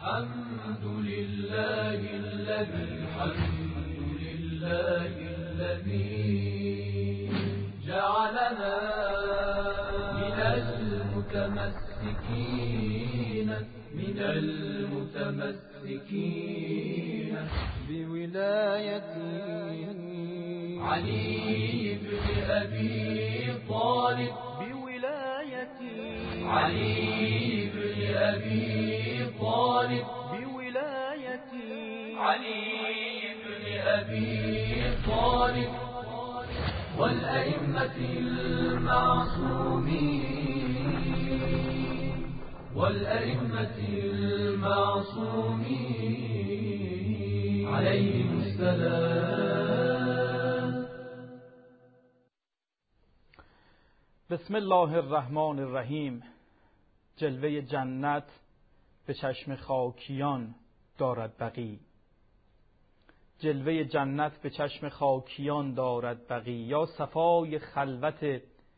الحمد لله الذي جعلنا من المتمسكين بولاية علي بن أبي طالب والأئمة المعصومين عليهم السلام. بسم الله الرحمن الرحیم. جلوه جنت به چشم خاکیان دارد بقی. جلوه جنت به چشم خاکیان دارد بقی، یا صفای خلوت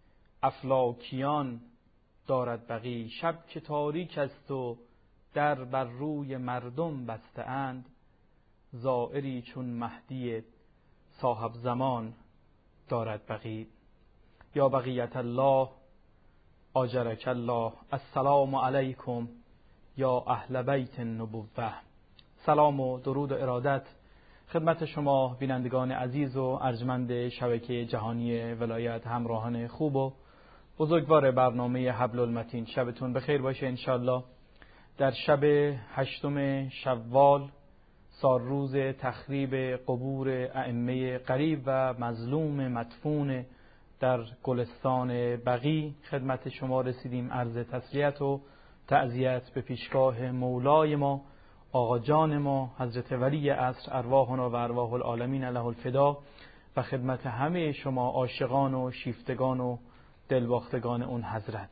افلاکیان دارد بقی. شب که تاریک است و در بر روی مردم بسته اند، زائری چون مهدی صاحب زمان دارد بقی. یا بقیت الله آجرک الله، السلام علیکم یا اهل بیت النبوة. سلام و درود و ارادت خدمت شما بینندگان عزیز و ارجمند شبکه جهانی ولایت، همراهان خوب و بزرگوار برنامه حبل المتین. شبتون بخیر باشه انشالله. در شب 8 شوال، سالروز تخریب قبور ائمه غریب و مظلوم مدفون در گلستان بقیع، خدمت شما رسیدیم. عرض تسلیت و تعزیت به پیشگاه مولای ما، آقا جان ما حضرت ولی عصر، ارواحنا و ارواح العالمین له الفدا، و خدمت همه شما عاشقان و شیفتگان و دلباختگان اون حضرت.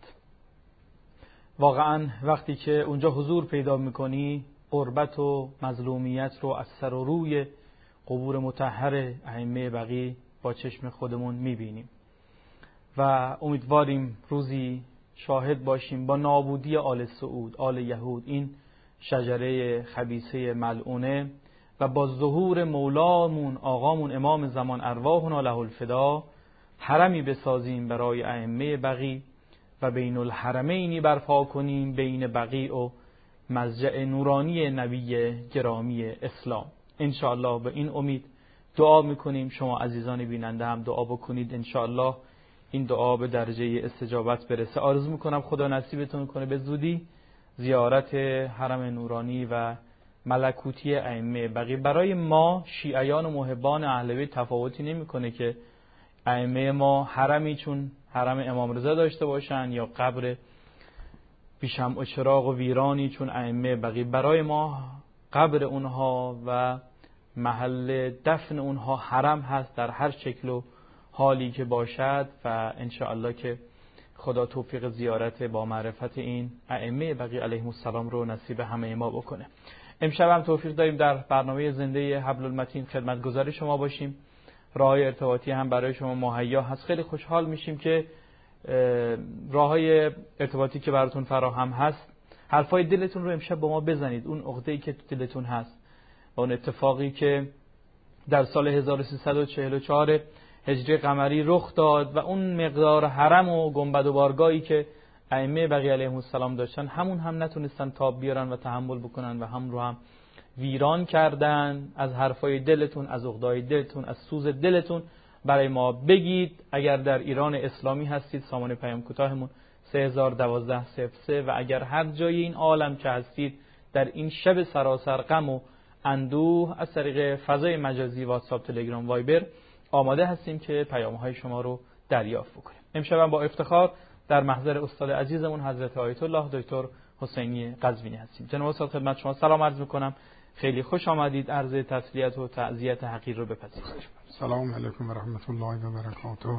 واقعا وقتی که اونجا حضور پیدا میکنی، غربت و مظلومیت رو از سر و روی قبور مطهر ائمه بقیع با چشم خودمون میبینیم و امیدواریم روزی شاهد باشیم با نابودی آل سعود، آل یهود، این شجره خبیثه ملعونه، و با ظهور مولامون، آقامون امام زمان ارواحنا له الفدا، حرمی بسازیم برای ائمه بقیع و بین الحرمینی برپا کنیم، بین بقیع و مضجع نورانی نبی گرامی اسلام. انشاءالله به این امید دعا میکنیم. شما عزیزان بیننده هم دعا بکنید، انشاءالله این دعا به درجه استجابت برسه. آرزو میکنم خدا نصیبتون کنه به زودی زیارت حرم نورانی و ملکوتی ائمه بقیع. برای ما شیعیان و محبان اهل بیت تفاوتی نمیکنه که ائمه ما حرمی چون حرم امام رضا داشته باشن یا قبر بیشمع و چراغ و ویرانی چون ائمه بقیع. برای ما قبر اونها و محل دفن اونها حرم هست در هر شکل و حالی که باشد، و انشاءالله که خدا توفیق زیارت با معرفت این ائمه بقیع علیهم السلام رو نصیب همه ما بکنه. امشب هم توفیق داریم در برنامه زنده حبل المتین خدمتگزار شما باشیم. راههای ارتباطی هم برای شما مهیا هست. خیلی خوشحال میشیم که راههای ارتباطی که براتون فراهم هست، حرفای دلتون رو امشب با ما بزنید. اون عقده‌ای که تو دلتون هست، اون اتفاقی که در سال 1344 هجری قمری رخ داد و اون مقدار حرم و گنبد و بارگاهی که ائمه بقیع علیهم السلام داشتن، همون هم نتونستن تاب بیارن و تحمل بکنن و هم رو هم ویران کردن. از حرفای دلتون، از عقده‌های دلتون، از سوز دلتون برای ما بگید. اگر در ایران اسلامی هستید، سامانه پیام کوتاهمون 3012-03 و اگر هر جای این عالم که هستید در این شب سراسر غم و اندوه، از طریق فضای مجازی واتساپ، تلگرام، وایبر آماده هستیم که پیام‌های شما رو دریافت بکنیم. امشب هم با افتخار در محضر استاد عزیزمون حضرت آیت الله دکتر حسینی قزوینی هستیم. جناب استاد خدمت شما سلام عرض می‌کنم. خیلی خوش آمدید. عرض تسلیت و تعزیت حقیر رو بپذیرید. سلام علیکم و رحمت الله و برکاته.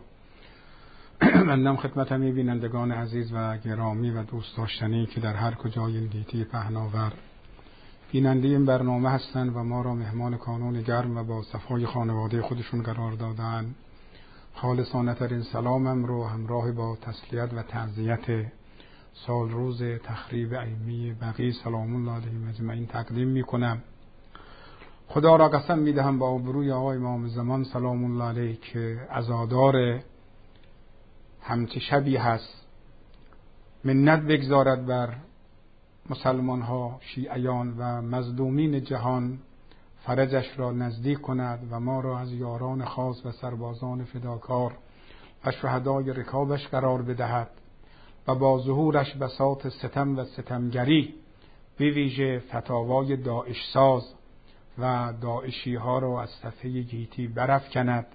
منم خدمت همه بینندگان عزیز و گرامی و دوست داشتنی که در هر کجای این گیتی پهناور بیننده این برنامه هستند و ما را مهمان کانون گرم و با صفای خانواده خودشون قرار دادن، خالصانه ترین سلامم رو همراه با تسلیت و تعزیت سال روز تخریب ائمه بقیع سلام الله علیهم اجمعین تقدیم میکنم. خدا را قسم میدهم با آبروی آقای امام زمان سلام الله علیه که عزادار همچه شبی هست، منت بگذارد بر مسلمان ها، شیعیان و مظلومین جهان، فرجش را نزدیک کند و ما را از یاران خاص و سربازان فداکار و شهدای رکابش قرار بدهد و با ظهورش بساط ستم و ستمگری به ویژه فتاوای داعش ساز و داعشی ها را از صفحه گیتی برافکند.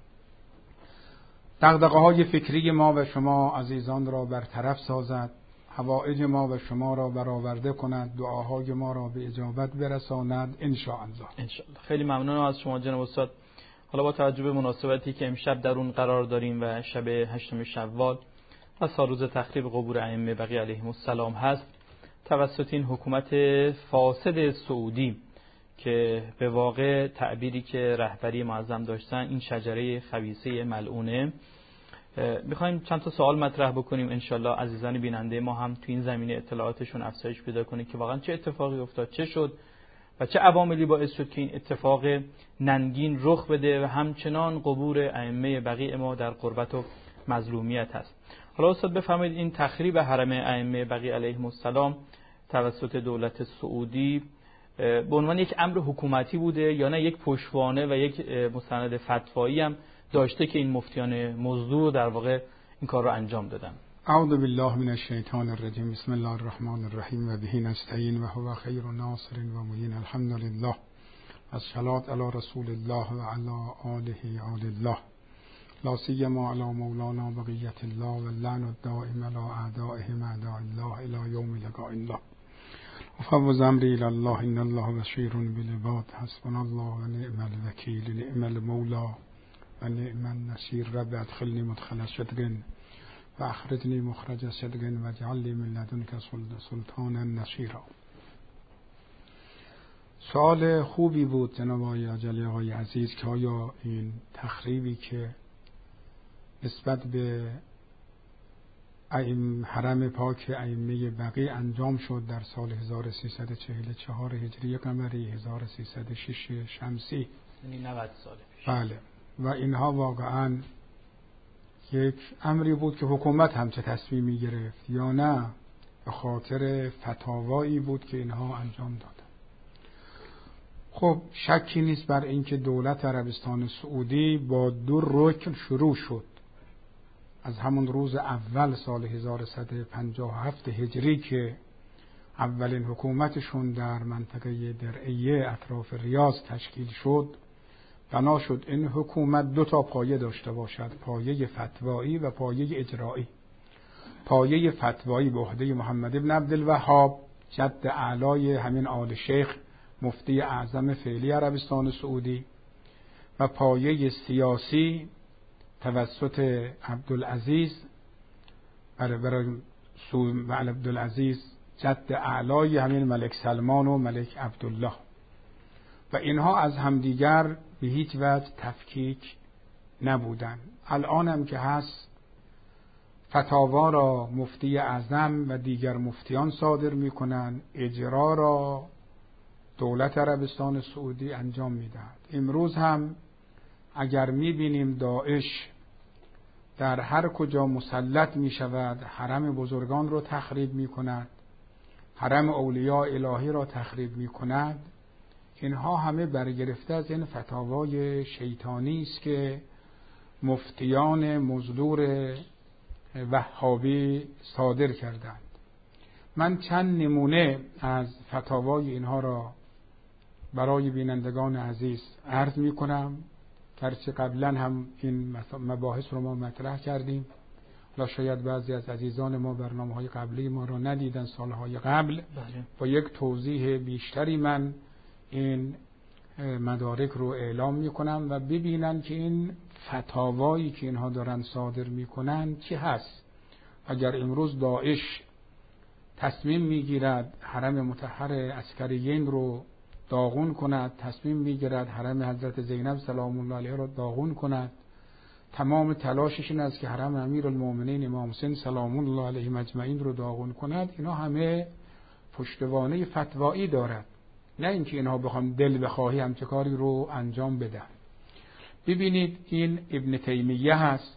دغدغه های فکری ما و شما عزیزان را برطرف سازد، حوائج ما و شما را برآورده کند، دعاهای ما را به اجابت برساند ان شاء الله. خیلی ممنونم از شما جناب استاد. حالا با توجه به مناسبتی که امشب در اون قرار داریم و شب 8 شوال و سالروز تخریب قبور ائمه بقیه علیهم السلام هست، توسط این حکومت فاسد سعودی که به واقع تعبیری که رهبری معظم داشتن این شجره خبیثه ملعونه، میخوایم چند تا سوال مطرح بکنیم انشالله عزیزان بیننده ما هم تو این زمینه اطلاعاتشون افزایش پیدا کنه که واقعا چه اتفاقی افتاد، چه شد و چه عواملی باعث شد که این اتفاق ننگین رخ بده و همچنان قبور ائمه بقیع ما در غربت و مظلومیت هست. حالا استاد بفرمایید این تخریب حرم ائمه بقیع علیهم السلام توسط دولت سعودی به عنوان یک امر حکومتی بوده یا نه یک پشتوانه و یک مستند فتوایی هم داشته که این مفتیان مزدور در واقع این کار رو انجام دادن؟ اعوذ بالله من الشیطان الرجیم. بسم الله الرحمن الرحیم و به نستعین و هو خیر ناصر و معین. الحمد لله والصلاة علی رسول الله و علی آله آل الله، لا سیما علی مولانا بقیة الله و اللعن الدائم علی اعدائهم اعداء الله الی یوم لقاء الله. وفوض امری الی الله ان الله بصیر بالعباد. حسبنا الله و نعم الوکیل، نعم المولا و نعم النصیر. رب ادخلنی مدخل صدق و اخرجنی مخرج صدق و اجعل لی من لدنک سلطانا نصیرا. سوال خوبی بود جناب آقای عزیز که آیا این تخریبی که نسبت به حرم پاک ائمه بقیع انجام شد در سال 1344 هجری قمری 1306 شمسی، یعنی 90 سال پیش، بله، و اینها واقعا یک امری بود که حکومت همچه تصمیمی گرفت یا نه به خاطر فتاوایی بود که اینها انجام دادن؟ خب شکی نیست بر اینکه دولت عربستان سعودی با 2 رکن شروع شد. از همون روز اول سال 1157 هجری که اولین حکومتشون در منطقه درعیه اطراف ریاض تشکیل شد، بنا شد این حکومت 2 تا پایه داشته باشد، پایه فتوایی و پایه اجرایی. پایه فتوایی به عهده محمد ابن عبدالوهاب، جد اعلای همین آل شیخ مفتی اعظم فعلی عربستان سعودی، و پایه سیاسی توسط عبدالعزیز و عبدالعزیز جد اعلای همین ملک سلمان و ملک عبدالله، و اینها از همدیگر به هیچ وجه تفکیک نبودن. الان هم که هست فتاوا را مفتی اعظم و دیگر مفتیان صادر میکنن، اجرا را دولت عربستان سعودی انجام میدهد. امروز هم اگر میبینیم داعش در هر کجا مسلط میشود حرم بزرگان را تخریب میکند، حرم اولیاء الهی را تخریب میکند، اینها همه برگرفته از این فتاوای شیطانی است که مفتیان مزدور وهابی صادر کردند. من چند نمونه از فتاوای اینها را برای بینندگان عزیز عرض می کنم، گرچه قبلا هم این مباحث رو ما مطرح کردیم. لا شاید بعضی از عزیزان ما برنامه‌های قبلی ما را ندیدن سالهای قبل، با یک توضیح بیشتری من این مدارک رو اعلام می کنم و ببینن که این فتاوایی که اینها دارن صادر می کنن چی هست. اگر امروز داعش تصمیم می گیرد حرم مطهر عسکریین رو داغون کند، تصمیم می گیرد حرم حضرت زینب سلام الله علیها رو داغون کند، تمام تلاشش این است که حرم امیرالمومنین امام حسین سلام الله علیه اجمعین رو داغون کند. اینا همه پشتوانه فتوایی دارد، نه اینکه اینها بخوام دل بخواهی همچه کاری رو انجام بدن. ببینید این ابن تیمیه هست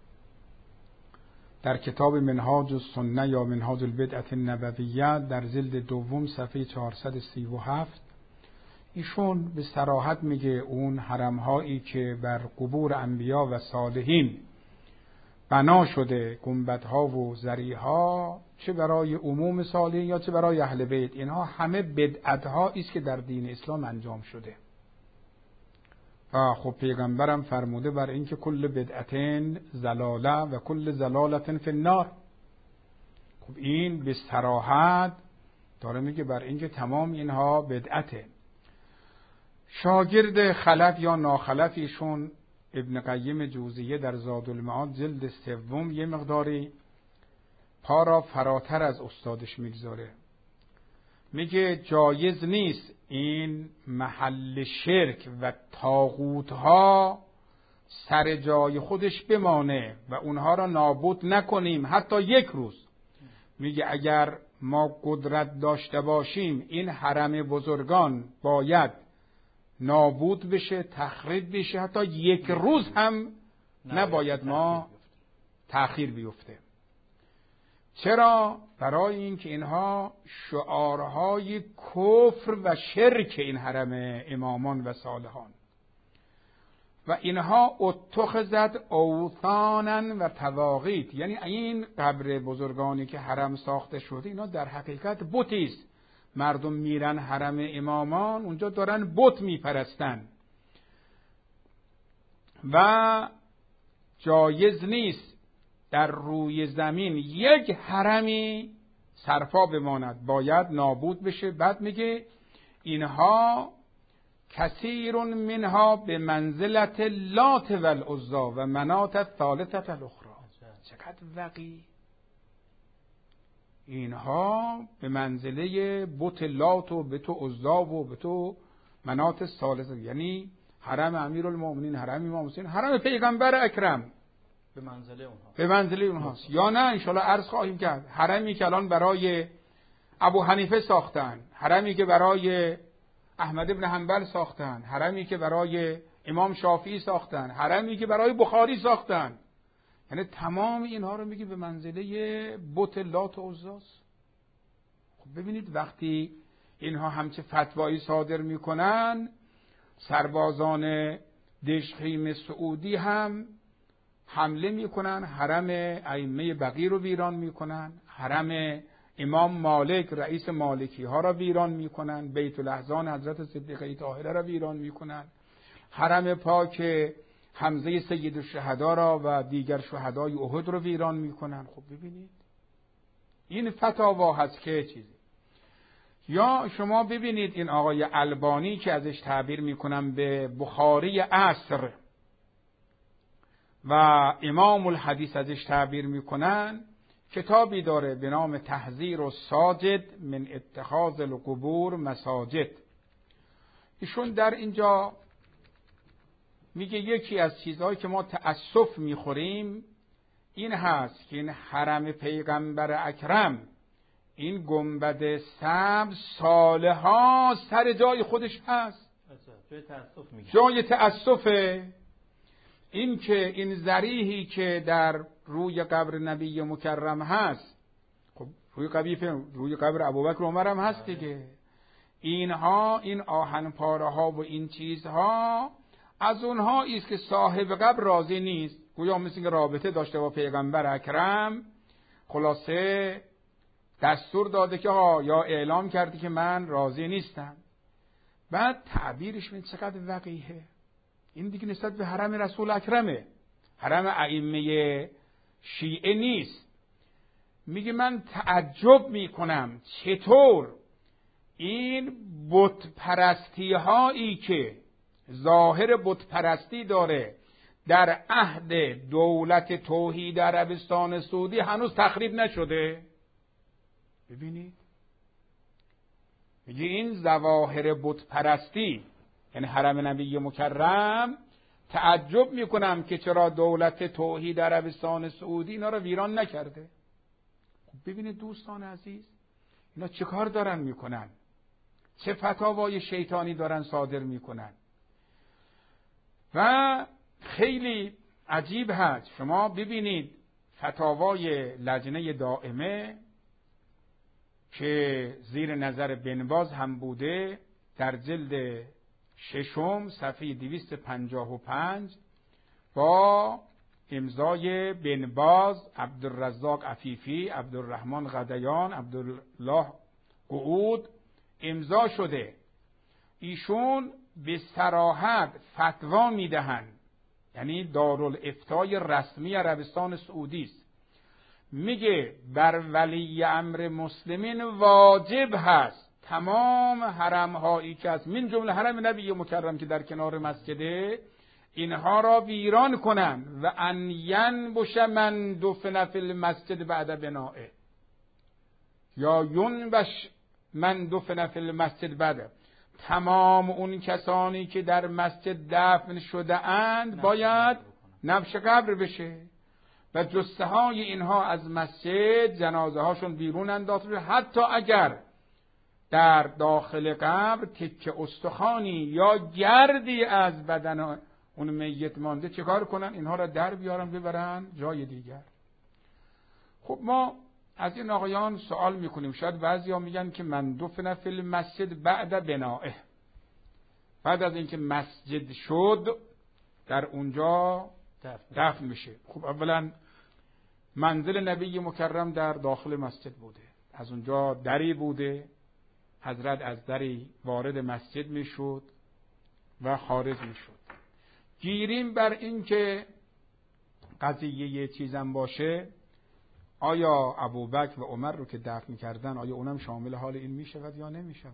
در کتاب منهاج السنه یا منهاج البدعة النبویه در جلد دوم صفحه 437 ایشون به صراحت میگه اون حرمهایی که بر قبور انبیا و صالحین بنا شده، گنبدها و ضریحا، چه برای عموم صالحین یا چه برای اهل بیت، اینها همه بدعت‌هایی است که در دین اسلام انجام شده. و خب پیغمبرم فرموده بر اینکه کل بدعتین ضلاله و کل ضلالت فی النار. خب این به صراحت داره میگه بر اینکه تمام اینها بدعته. شاگرد خلف یا ناخلف ایشون ابن قیم جوزیه در زادالمعاد جلد سوم یه مقداری پا را فراتر از استادش میگذاره، میگه جایز نیست این محل شرک و طاغوت‌ها سر جای خودش بمانه و اونها را نابود نکنیم حتی یک روز. میگه اگر ما قدرت داشته باشیم این حرم بزرگان باید نابود بشه، تخریب بشه، حتی یک روز هم نباید ما تأخیر بیفته. چرا؟ برای اینکه اینها شعارهای کفر و شرک این حرم امامان و صالحان و اینها اتخذت اوثانا و تواغیت، یعنی این قبر بزرگانی که حرم ساخته شده اینا در حقیقت بتی است. مردم میرن حرم امامان اونجا دارن بت میپرستن و جایز نیست در روی زمین یک حرمی سرپا بماند، باید نابود بشه. بعد میگه اینها کثیر منها به منزلت لات و العزی و منات الثالثه الاخرى. چقدر وقی اینها به منزله بت لات و بت عزی و بت منات الثالثه، یعنی حرم امیرالمومنین، حرم امام حسین، حرم پیغمبر اکرم به منزله اونهاست. یا نه انشالله عرض خواهیم کرد حرمی که الان برای ابو حنیفه ساختن، حرمی که برای احمد ابن حنبل ساختن، حرمی که برای امام شافعی ساختن، حرمی که برای بخاری ساختن، یعنی تمام اینها رو میگه به منزله بت لات و عزاست. خب ببینید وقتی اینها همچه فتوایی صادر میکنن، سربازان دژخیم سعودی هم حمله میکنن، حرم ائمه بقی رو ویران میکنن، حرم امام مالک رئیس مالکی ها را ویران میکنن، بیت الاحزان حضرت صدیقه طاهره را ویران میکنن، حرم پاک حمزه سید الشهدا را و دیگر شهدای احد رو ویران میکنن. خب ببینید این فتاوا هست که چیزی. یا شما ببینید این آقای البانی که ازش تعبیر میکنم به بخاری عصر و امام الحدیث ازش تعبیر میکنن، کتابی داره به نام تحذیر الساجد من اتخاذ القبور مساجد. ایشون در اینجا میگه یکی از چیزهایی که ما تأسف میخوریم این هست که این حرم پیغمبر اکرم، این گنبد سبز سالها سر جای خودش هست، جای تأسفه. این که این ضریحی که در روی قبر نبی مکرم هست، خب روی قبر ابوبکر و عمر هم هست دیگه، اینها این آهن پاره ها و این چیزها از اونها است که صاحب قبر راضی نیست، گویا مثل اینکه رابطه داشته با پیغمبر اکرم، خلاصه دستور داده که یا اعلام کردی که من راضی نیستم. بعد تعبیرش من چقدر وقیحه. این دیگه نسبت به حرم رسول اکرمه، حرم ائمه شیعه نیست. میگه من تعجب میکنم چطور این بت پرستی هایی که ظاهر بت پرستی داره در عهد دولت توحید عربستان سعودی هنوز تخریب نشده. ببینید میگه این ظواهر بت پرستی، یعنی حرم نبی مکرم تعجب میکنم که چرا دولت توحید عربستان سعودی اینا رو ویران نکرده. خب ببینید دوستان عزیز، اینا چه کار دارن میکنن، چه فتاوای شیطانی دارن صادر میکنن. و خیلی عجیب هست، شما ببینید فتاوای لجنه دائمه که زیر نظر بن باز هم بوده، در جلد 6 صفحه 255 با امضای بن باز، عبدالرزاق عفیفی، عبدالرحمن غدیان، عبدالله قعود امضا شده. ایشون به صراحت فتوا میدهند، یعنی دارالافتای رسمی عربستان سعودی است، میگه بر ولی امر مسلمین واجب هست تمام حرم هایی که از من جمله حرم نبی مکرم که در کنار مسجده اینها را ویران کنن و ان ینبش من دفن فی المسجد بعد بنائه، یا ینبش من دفن فی المسجد بعد، تمام اون کسانی که در مسجد دفن شده اند باید نبش قبر بشه و جثه های اینها از مسجد جنازه هاشون بیرون انداخته بشه، حتی اگر در داخل قبر تکه استخوانی یا گردی از بدن اون میت مانده، چه کار کنن؟ اینها را در بیارن ببرن جای دیگر. خب ما از این آقایان سوال میکنیم، شاید بعضی ها میگن که من دفن فی المسجد بعد بنائه، بعد از اینکه مسجد شد در اونجا دفن میشه. خب اولا منزل نبی مکرم در داخل مسجد بوده، از اونجا دری بوده، حضرت از دری وارد مسجد میشد و خارج میشد. گیریم بر این که قضیه یه چیزم باشه، آیا ابوبکر و عمر رو که دفن کردن آیا اونم شامل حال این میشود یا نمیشود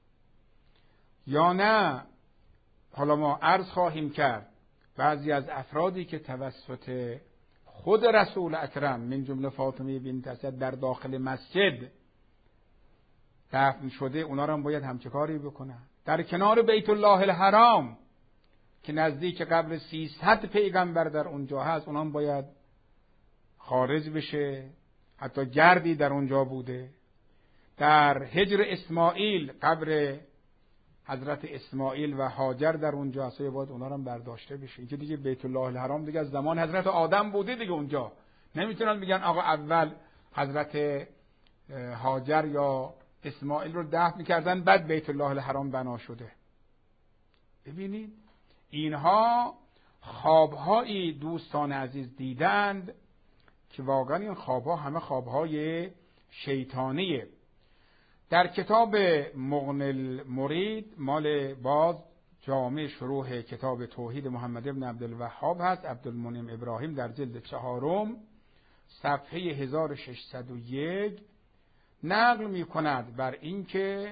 یا نه؟ حالا ما عرض خواهیم کرد بعضی از افرادی که توسط خود رسول اکرم من جمله فاطمه بنت اسد در داخل مسجد دفن شده، اونا رو هم باید همچه کاری بکنن. در کنار بیت الله الحرام که نزدیک قبر 300 پیغمبر در اونجا هست، اونا هم باید خارج بشه، حتی گردی در اونجا بوده. در حجر اسماعیل قبر حضرت اسماعیل و هاجر در اونجا هست، باید اونا رو هم برداشته بشه. اینکه دیگه بیت الله الحرام دیگه از زمان حضرت آدم بوده دیگه، اونجا نمیتونن بگن آقا اول حضرت هاجر یا اسماعیل رو دفن کردن بعد بیت الله الحرام بنا شده. ببینید اینها خوابهایی دوستان عزیز دیدند که واقعا این خوابها همه خوابهای شیطانیه. در کتاب مغنی المرید مال باز جامع شروح کتاب توحید محمد ابن عبدالوهاب هست، عبدالمنعم ابراهیم در جلد 4 صفحه 1601 نقل می کند بر اینکه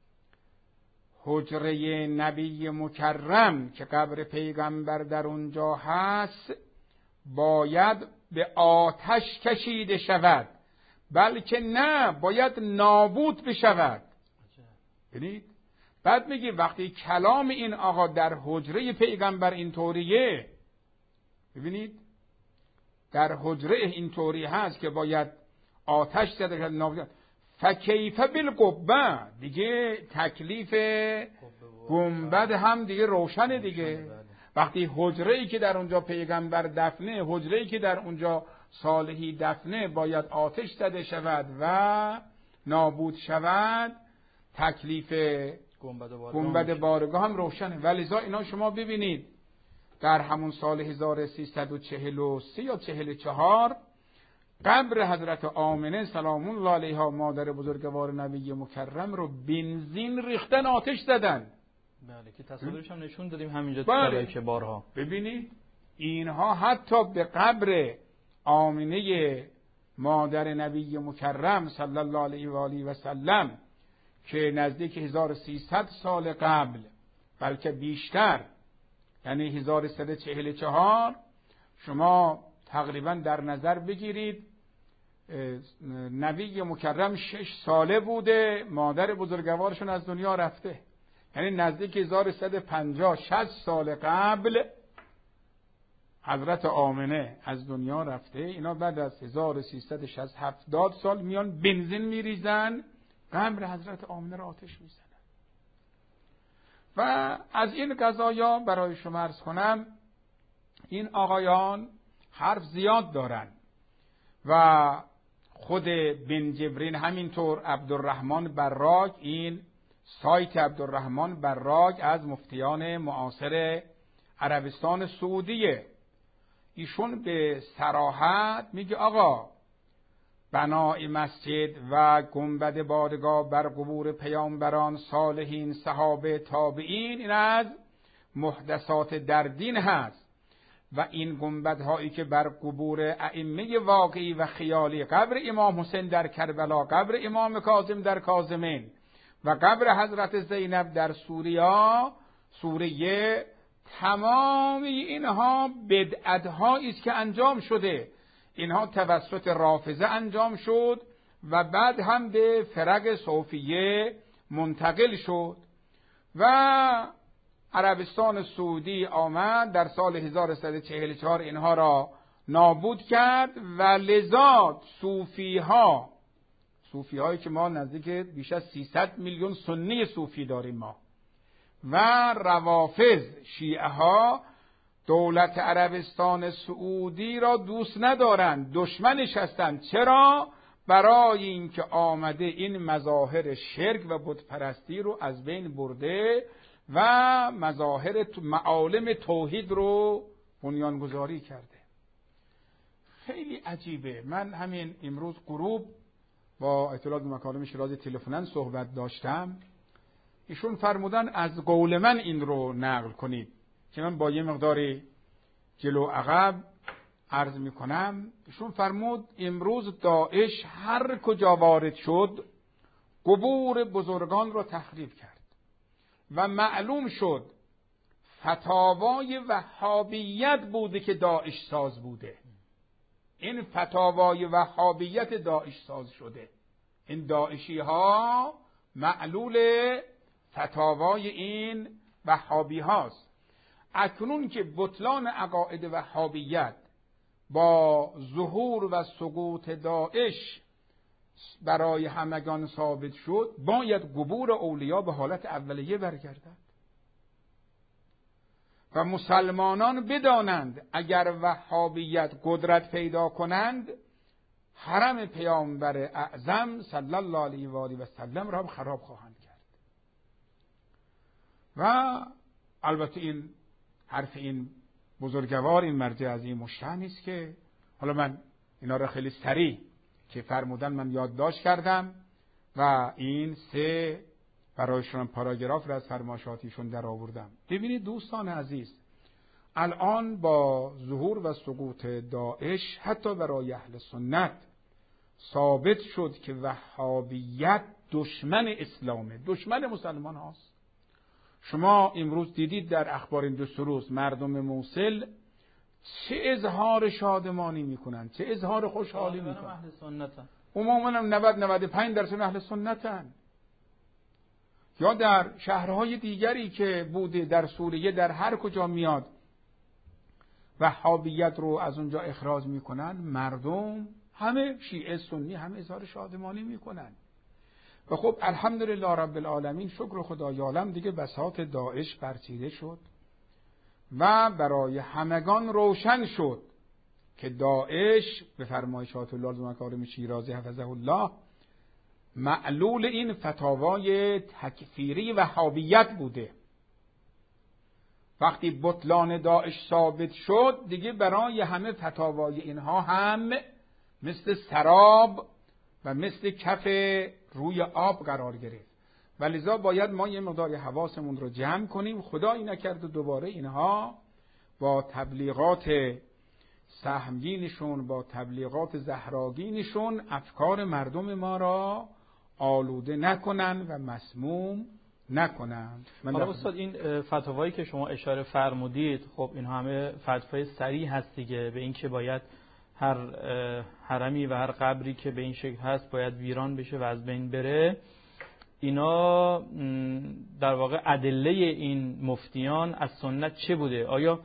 حجره نبی مکرم که قبر پیغمبر در اونجا هست باید به آتش کشیده شود، بلکه نه باید نابود بشود. ببینید بعد میگه وقتی کلام این آقا در حجره پیغمبر اینطوریه، ببینید در حجره اینطوری هست که باید آتش زده شود نابود، فکیف بالقبه، دیگه تکلیف گنبد هم دیگه روشنه دیگه. وقتی حجره‌ای که در اونجا پیغمبر دفنه، حجره‌ای که در اونجا صالحی دفنه باید آتش زده شود و نابود شود، تکلیف گنبد بارگاه هم روشنه. ولذا اینا شما ببینید در همون سال 1343 یا 44 قبر حضرت آمنه سلام الله علیها مادر بزرگوار نبی مکرم رو بنزین ریختن آتش زدن. بله که تصادفش هم نشون دادیم همینجا بله. که بارها ببینید اینها حتی به قبر آمنه مادر نبی مکرم صلی الله علیه و آله و سلم که نزدیک 1300 سال قبل بلکه بیشتر، یعنی 1344، شما تقریبا در نظر بگیرید نبی مکرم 6 ساله بوده، مادر بزرگوارشون از دنیا رفته، یعنی نزدیک 1150-60 سال قبل حضرت آمنه از دنیا رفته، اینا بعد از 1370 سال میان بنزین میریزن قبر حضرت آمنه را آتش میزنن. و از این قضایا برای شما عرض کنم، این آقایان حرف زیاد دارن و خود بن جبرین همینطور عبدالرحمن براک، این سایت عبدالرحمن براک از مفتیان معاصر عربستان سعودیه، ایشون به صراحت میگه آقا بنای مسجد و گنبد بارگاه بر قبور پیامبران، صالحین، صحابه، تابعین، این از محدثات در دین هست. و این گنبدهایی که بر قبور ائمه واقعی و خیالی، قبر امام حسین در کربلا، قبر امام کاظم در کاظمین و قبر حضرت زینب در سوریه، تمامی اینها بدعت‌هایی است که انجام شده. اینها توسط رافضه انجام شد و بعد هم به فرق صوفیه منتقل شد و عربستان سعودی آمد در سال 1344 اینها را نابود کرد و لذا صوفی‌هایی که ما نزدیک بیش از 300 میلیون سنی صوفی داریم ما، و روافض شیعه ها دولت عربستان سعودی را دوست ندارند، دشمنش هستند. چرا؟ برای اینکه آمده این مظاهر شرک و بتپرستی رو از بین برده و مظاهر معالم توحید رو بنیانگذاری کرده. خیلی عجیبه. من همین امروز غروب با اطلاعات مکارم شیرازی تلفناً صحبت داشتم، ایشون فرمودن از قول من این رو نقل کنید که من با یه مقداری جلو عقب عرض میکنم. ایشون فرمود امروز داعش هر کجا وارد شد قبور بزرگان رو تخریب کرد و معلوم شد فتاوای وهابیت بوده که داعش ساز بوده. این فتاوای وهابیت داعش ساز شده. این داعشی ها معلول فتاوای این وهابی هاست. اکنون که بطلان عقاید وهابیت با ظهور و سقوط داعش برای همگان ثابت شد، باید قبور اولیا به حالت اولیه برگردد و مسلمانان بدانند اگر وهابیت قدرت پیدا کنند، حرم پیامبر اعظم صلی الله علیه و آله و سلم را خراب خواهند کرد. و البته این حرف این بزرگوار، این مرجع عظیم الشأن است که حالا من اینا را خیلی سریع که فرمودن من یادداشت کردم و این 3 برایشون پاراگراف را از فرمایشاتیشون در آوردم. ببینید دوستان عزیز، الان با ظهور و سقوط داعش حتی برای اهل سنت ثابت شد که وهابیت دشمن اسلامه، دشمن مسلمان هاست. شما امروز دیدید در اخبار این 2 روز مردم موصل چه اظهار شادمانی میکنن، چه اظهار خوشحالی میکنن. اهل سنتن، عموما 90-95% اهل سنتن. یا در شهرهای دیگری که بوده در سوریه، در هر کجا میاد وهابیت رو از اونجا اخراج میکنن، مردم همه شیعه سنی همه اظهار شادمانی میکنن. و خب الحمدلله رب العالمین، شکر خدای عالم، دیگه بساط داعش برچیده شد و برای همگان روشن شد که داعش به فرمایشات الله المکارم شیرازی حفظه الله معلول این فتاوای تکفیری وهابیت بوده. وقتی بطلان داعش ثابت شد، دیگه برای همه فتاوای اینها هم مثل سراب و مثل کف روی آب قرار گرفت. ولذا باید ما یه مقدار حواسمون رو جمع کنیم. خدایی نکرد و دوباره اینها با تبلیغات سهمگینشون، با تبلیغات زهراگینشون افکار مردم ما را آلوده نکنن و مسموم نکنن. حالا استاد این فتاوایی که شما اشاره فرمودید، خب این همه فتوای صریح هست دیگه به این که باید هر حرمی و هر قبری که به این شکل هست باید ویران بشه و از بین بره. اینا در واقع ادله این مفتیان از سنت چه بوده؟ آیا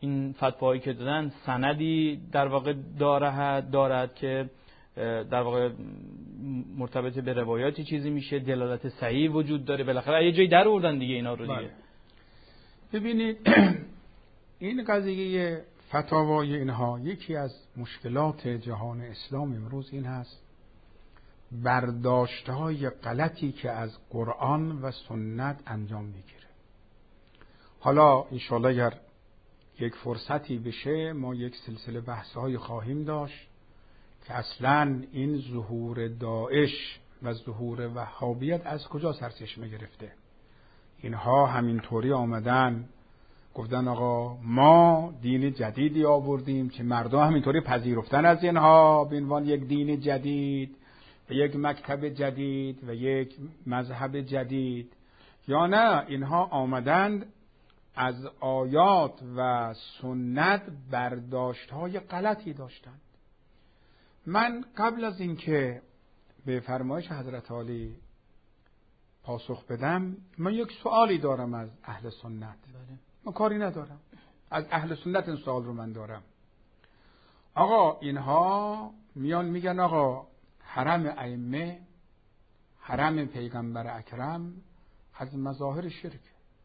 این فتواهایی که دادن سندی در واقع دارد که در واقع مرتبط به روایاتی چیزی میشه، دلالت صحیح وجود داره، بالاخره یه جایی در آوردن دیگه اینا رو دیگه. ببینید این قضیه فتاوای اینها یکی از مشکلات جهان اسلام امروز این هست، برداشت‌های غلطی که از قرآن و سنت انجام میگیره. حالا انشاءالله اگر یک فرصتی بشه ما یک سلسله بحث‌های خواهیم داشت که اصلاً این ظهور داعش و ظهور وهابیت از کجا سرچشمه گرفته. اینها همینطوری آمدن گفتن آقا ما دین جدیدی آوردیم که مردم همینطوری پذیرفتن از اینها به عنوان یک دین جدید و یک مکتب جدید و یک مذهب جدید، یا نه اینها آمدند از آیات و سنت برداشت‌های غلطی داشتند. من قبل از اینکه به فرمایش حضرت عالی پاسخ بدم، من یک سوالی دارم از اهل سنت. من کاری ندارم، از اهل سنت این سوال رو من دارم. آقا اینها میان میگن آقا حرم ائمه، حرم پیغمبر اکرم از مظاهر شرک،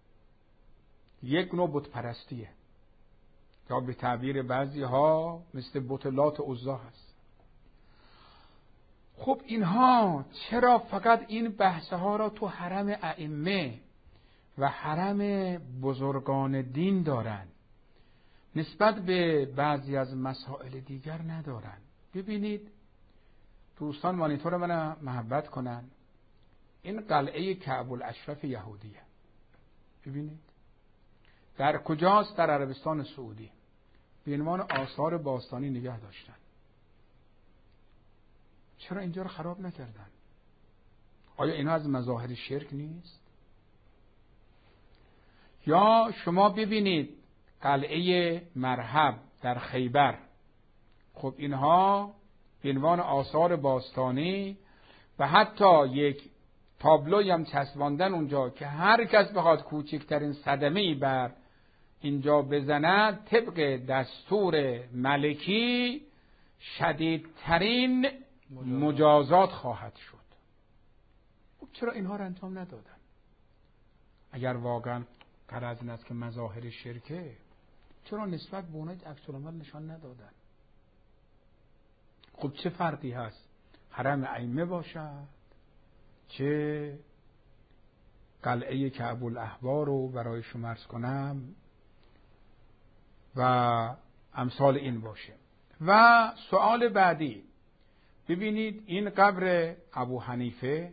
یک نوع بت پرستیه، یا به تعبیر بعضی ها مثل بت لات و عزی هست. خب اینها چرا فقط این بحث ها را تو حرم ائمه و حرم بزرگان دین دارن، نسبت به بعضی از مسائل دیگر ندارن؟ ببینید دوستان مانیتور من محبت کنن، این قلعه کعب الاشرف یهودیه، ببینید در کجاست؟ در عربستان سعودی، به عنوان آثار باستانی نگه داشتن. چرا اینجا رو خراب نکردن؟ آیا اینا از مظاهر شرک نیست؟ یا شما ببینید قلعه مرحب در خیبر، خب اینها به عنوان آثار باستانی و حتی یک تابلوی هم چسباندن اونجا که هر کس بخواد کوچکترین صدمه‌ای بر اینجا بزند طبق دستور ملکی شدیدترین مجازات خواهد شد. خب چرا اینها رو انجام ندادن؟ اگر واقعا غرض این است که مظاهر شرکه، چرا نسبت به اونها عکس العمل نشان ندادن؟ خب چه فرقی هست حرم ائمه باشد، چه قلعه کعب الاحبار رو برای شما عرض کنم و امثال این باشه. و سوال بعدی، ببینید این قبر ابو حنیفه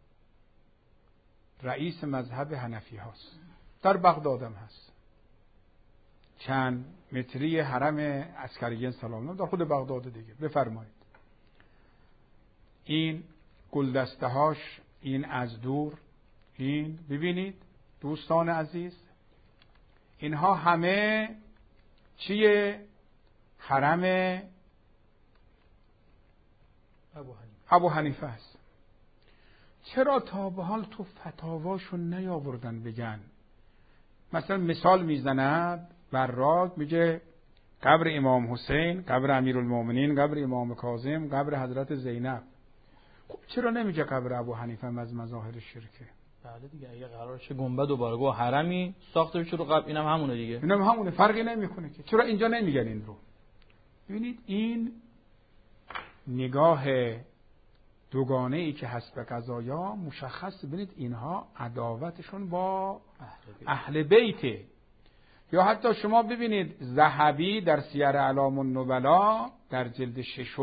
رئیس مذهب حنفی هاست، در بغداد هم هست، چند متری حرم عسکریین سلام الله در خود بغداد دیگه. بفرمایید این گلدسته هاش، این از دور، این ببینید دوستان عزیز، اینها همه چیه؟ حرم ابو حنیفه است. چرا تا به حال تو فتاواشون نیاوردن بگن؟ مثلا مثال میزند براق، میگه قبر امام حسین، قبر امیرالمومنین، قبر امام کاظم، قبر حضرت زینب. خب چرا نمیگه قبر ابو حنیفه از مظاهر شرکه؟ بله دیگه، اگه قرار شه گنبد و بارگاه حرمی ساخته بشه رو قبر، اینم همونه دیگه، اینم همونه، فرقی نمیکنه که. چرا اینجا نمیگن این رو؟ ببینید این نگاه دوگانه ای که هست به قضایا مشخص. ببینید اینها عداوتشون با اهل بیته. یا حتی شما ببینید ذهبی در سیر اعلام النبلا در جلد 6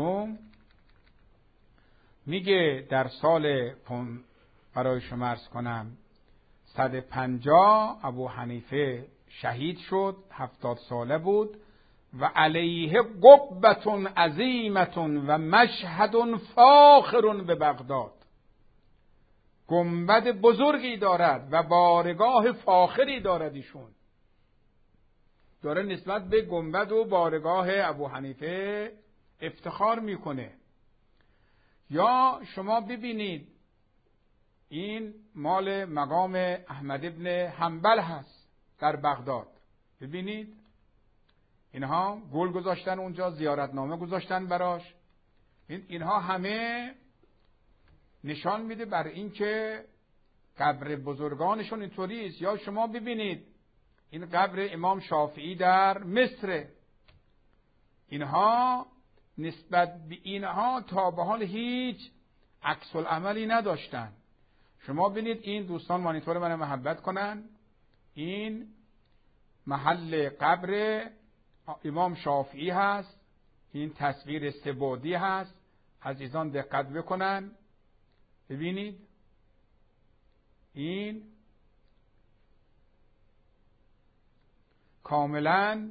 میگه در سال برای شما عرض کنم 150 ابو حنیفه شهید شد، 70 ساله بود و علیه قبة عظیمة و مشهد فاخر به بغداد. گنبد بزرگی دارد و بارگاه فاخری دارد. ایشون داره نسبت به گنبد و بارگاه ابو حنیفه افتخار میکنه. یا شما ببینید این مال مقام احمد ابن حنبل هست در بغداد. ببینید اینها گل گذاشتن اونجا، زیارتنامه گذاشتن براش. اینها همه نشان میده بر این که قبر بزرگانشون اینطوری است. یا شما ببینید این قبر امام شافعی در مصر، اینها نسبت به اینها تا به حال هیچ عکس العملی نداشتن. شما ببینید این دوستان مانیتور من محبت کنن، این محل قبر امام شافعی هست، این تصویر سه‌بعدی هست، عزیزان دقت بکنن ببینید این کاملا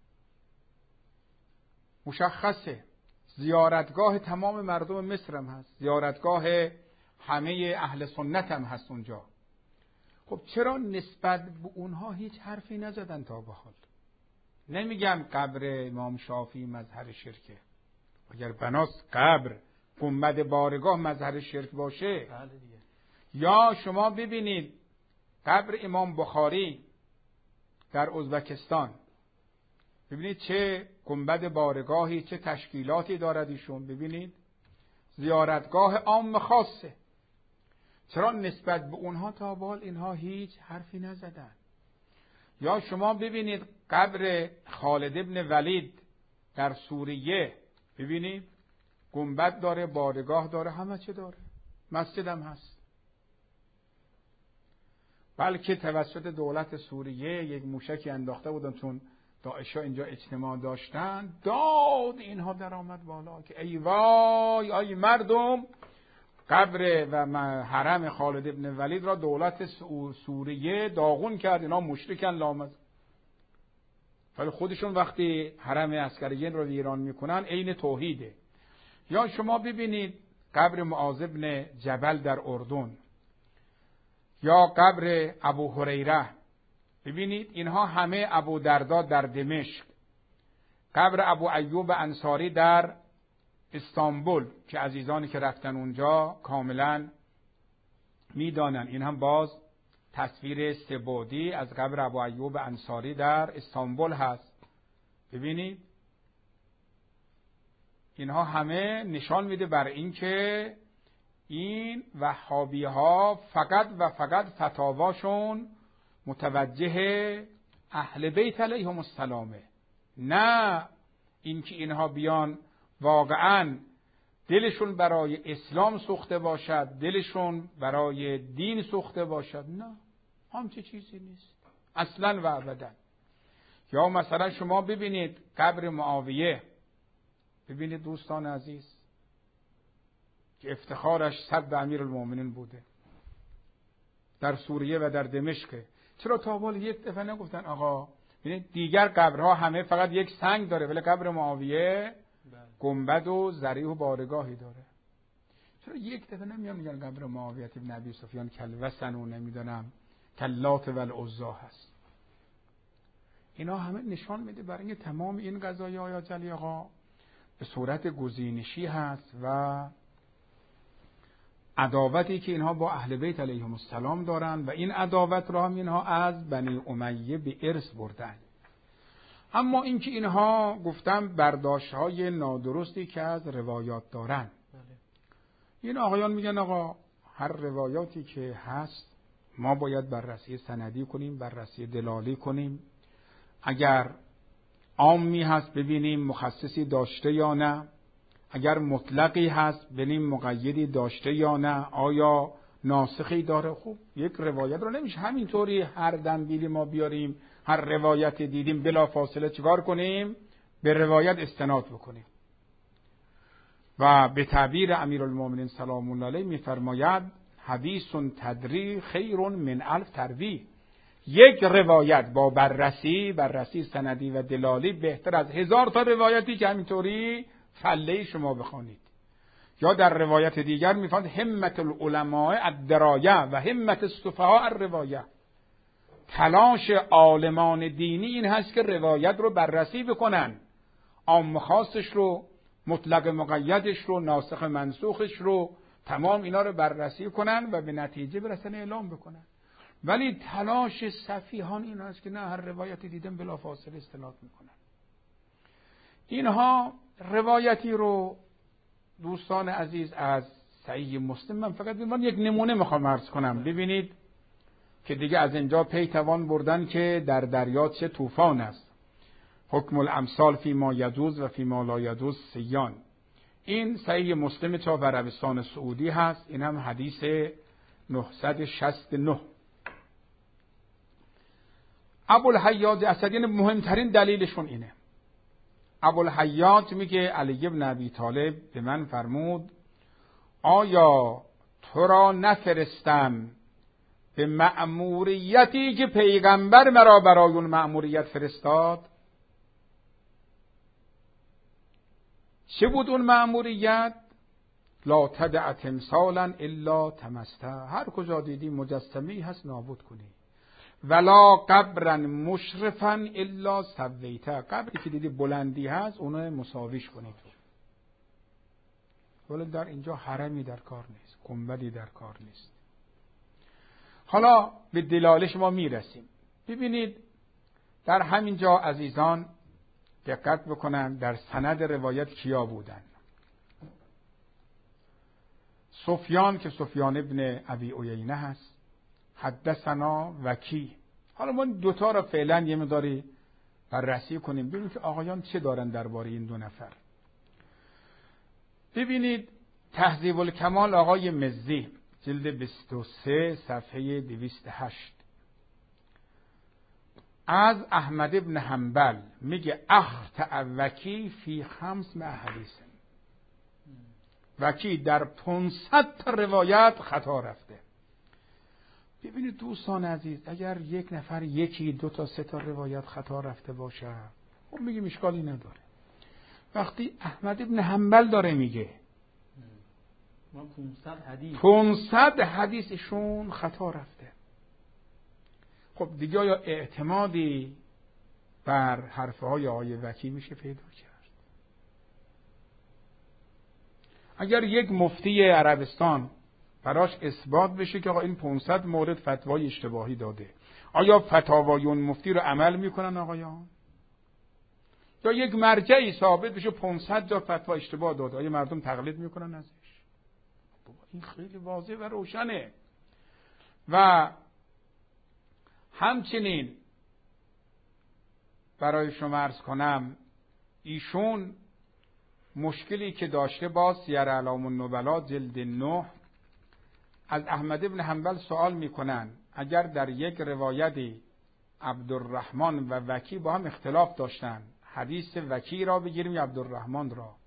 مشخصه. زیارتگاه تمام مردم مصر هم هست، زیارتگاه همه اهل سنت هم هست اونجا. خب چرا نسبت به اونها هیچ حرفی نزدن تا به حال؟ نمیگم قبر امام شافعی مظهر شرکه، اگر بناس قبر گنبد بارگاه مظهر شرک باشه. یا شما ببینید قبر امام بخاری در ازبکستان، ببینید چه گنبد بارگاهی، چه تشکیلاتی دارد ایشون. ببینید زیارتگاه عام خاصه. چرا نسبت به اونها تا به حال اینها هیچ حرفی نزدن؟ یا شما ببینید قبر خالد ابن ولید در سوریه، ببینید گنبد داره، بارگاه داره، همه چه داره، مسجد هم هست. بلکه توسط دولت سوریه یک موشکی انداخته بودن، چون داعشا اینجا اجتماع داشتن، داد اینها در آمد بالا که ای وای ای مردم، قبر و حرم خالد ابن ولید را دولت سوریه داغون کرد، اینا مشرکن لامد. ولی خودشون وقتی حرم عسکریین را ویران میکنن عین توحیده. یا شما ببینید قبر معاذ بن جبل در اردن، یا قبر ابو هریره، ببینید اینها همه ابو دردا در دمشق، قبر ابو ایوب انصاری در استانبول که عزیزانی که رفتن اونجا کاملا میدانن، این هم باز تصویر سه‌بعدی از قبر ابو ایوب انصاری در استانبول هست. ببینید اینها همه نشان میده بر این که این وهابی ها فقط و فقط فتاواشون متوجه اهل بیت علیهم السلامه، نه اینکه اینها بیان واقعا دلشون برای اسلام سوخته باشد، دلشون برای دین سوخته باشد. نه، همچه چیزی نیست اصلا و ابدا. یا مثلا شما ببینید قبر معاویه، ببینید دوستان عزیز که افتخارش صد امیرالمومنین بوده در سوریه و در دمشق. چرا تا حال یک دفعه نگفتن آقا ببینید دیگر قبرها همه فقط یک سنگ داره، ولی قبر معاویه گنبد و ضریح و بارگاهی داره؟ چرا یک دفعه نمیان میگن قبر معاویه ابن ابی سفیان کلوسن و نمیدونم کلات و العزا هست؟ اینا همه نشان میده برای اینکه تمام این قضایا آیا جلی آقا به صورت گزینشی هست و عداوتی که اینها با اهل بیت علیهم السلام دارن و این عداوت را هم اینها از بنی امیه به ارث بردن. اما اینکه اینها گفتم برداشت‌های نادرستی که از روایات دارن، این آقایان میگن آقا هر روایاتی که هست ما باید بررسی سندی کنیم، بررسی دلالی کنیم، اگر عامی هست ببینیم مخصصی داشته یا نه، اگر مطلقی هست ببینیم مقیدی داشته یا نه، آیا ناسخی داره. خب یک روایت رو نمیشه همینطوری هر دنبیلی ما بیاریم هر روایت دیدیم بلا فاصله چیکار کنیم؟ به روایت استناد بکنیم. و به تعبیر امیرالمومنین سلام الله علیه میفرماید حدیث تدری خیر من الف تروی. یک روایت با بررسی سندی و دلالی بهتر از 1000 تا روایتی که همینطوری فله شما بخوانید. یا در روایت دیگر میفرماید همت العلماء الدرایه و همت السفهاء الروایه. تلاش عالمان دینی این هست که روایت رو بررسی بکنن، عام خاصش رو، مطلق مقیدش رو، ناسخ منسوخش رو، تمام اینا رو بررسی کنن و به نتیجه برسن اعلام بکنن. ولی تلاش سفیهان این هست که نه هر روایتی دیدن بلا فاصله استناد میکنن. اینها روایتی رو دوستان عزیز از صحیح مسلم، من فقط یک نمونه میخوام عرض کنم ببینید که دیگه از اینجا پی توان بردن که در دریا چه طوفان است. حکم الامثال فی ما یجوز و فی ما لا یجوز سیان. این صحیح مسلم چاپ عربستان سعودی هست. این هم حدیث 969. ابوالحیاج اسدی، مهمترین دلیلشون اینه. ابوالحیاج میگه علی بن ابی طالب به من فرمود آیا تو را نفرستم به مأموریتی که پیغمبر مرا برای اون مأموریت فرستاد؟ چه بود اون مأموریت؟ لا تدع تمثالا الا طمسته. هر کجا دیدی مجسمه‌ای هست نابود کنی. ولا قبرا مشرفا الا سویته. قبری که دیدی بلندی هست اونو مساویش کنید. ولی در اینجا حرمی در کار نیست، گنبدی در کار نیست. حالا به دلالش ما میرسیم. ببینید در همین جا عزیزان دقت بکنن در سند روایت کیا بودن. سفیان که سفیان ابن ابی عیینه هست، حدثنا وکی. حالا ما دوتا را فعلا یه مقداری بررسی کنیم ببینیم که آقایان چه دارن درباره این دو نفر. ببینید تهذیب الکمال آقای مزی جلد 23 صفحه 208 از احمد ابن حنبل میگه اخطأ وکی فی 500 حدیث. وکی در 500 تا روایت خطا رفته. ببینید دوستان عزیز، اگر یک نفر یکی دو تا سه تا روایت خطا رفته باشه خب میگیم اشکالی نداره. وقتی احمد ابن حنبل داره میگه 500 حدیثشون خطا رفته، خب دیگه یا اعتمادی بر حرفهای آقای وکی میشه پیدا کرد؟ اگر یک مفتی عربستان براش اثبات بشه که آقا این 500 مورد فتوای اشتباهی داده، آیا فتاوای اون مفتی رو عمل میکنن آقایان؟ یا یک مرجعی ثابت بشه 500 جا فتوا اشتباه داده، آیا مردم تقلید میکنن ازش؟ این خیلی واضح و روشنه. و همچنین برای شما عرض کنم ایشون مشکلی که داشته با سیر اعلام النبلا جلد 9 از احمد ابن حنبل سوال میکنن اگر در یک روایتی عبدالرحمن و وکی با هم اختلاف داشتن، حدیث وکی را بگیریم یا عبدالرحمن را؟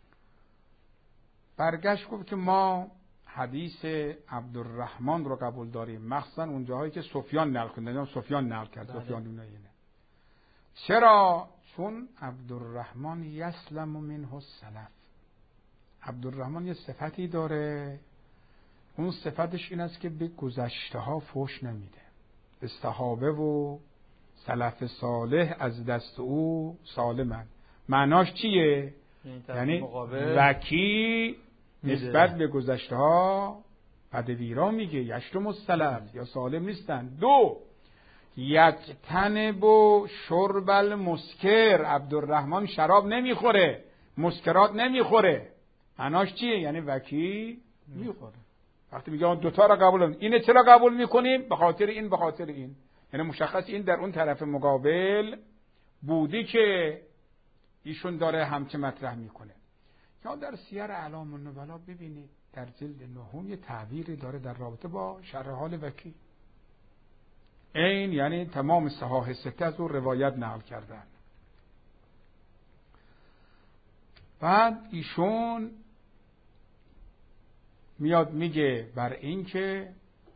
برگشت گفت که ما حدیث عبدالرحمن رو قبول داریم، مخصوصا اون جاهایی که سفیان نقل کرد. سفیان نقل کرد. سفیان اینه. چرا؟ چون عبدالرحمن یسلم منه السلف. عبدالرحمن یه صفتی داره، اون صفتش این است که به گذشته ها فحش نمیده، به صحابه و سلف صالح از دست او سالمن. معناش چیه؟ یعنی وکی نسبت به گذشته ها بدویرا میگه، یشتم السلف، یا سالم نیستن. دو، یجتنب شرب المسکر. عبدالرحمن شراب نمیخوره، مسکرات نمیخوره. معناش چیه؟ یعنی وکی میخوره. وقتی میگه دوتا را قبول کنیم، اینه چرا قبول میکنیم؟ به خاطر این، به خاطر این. یعنی مشخص این در اون طرف مقابل بودی که ایشون داره همچه مطرح میکنه. یا در سیر اعلام النبلا ببینید در جلد 9 یه تعبیری داره در رابطه با شرح حال وکی. این یعنی تمام صحاح سته از اون روایت نقل کردن. بعد ایشون میاد میگه بر این که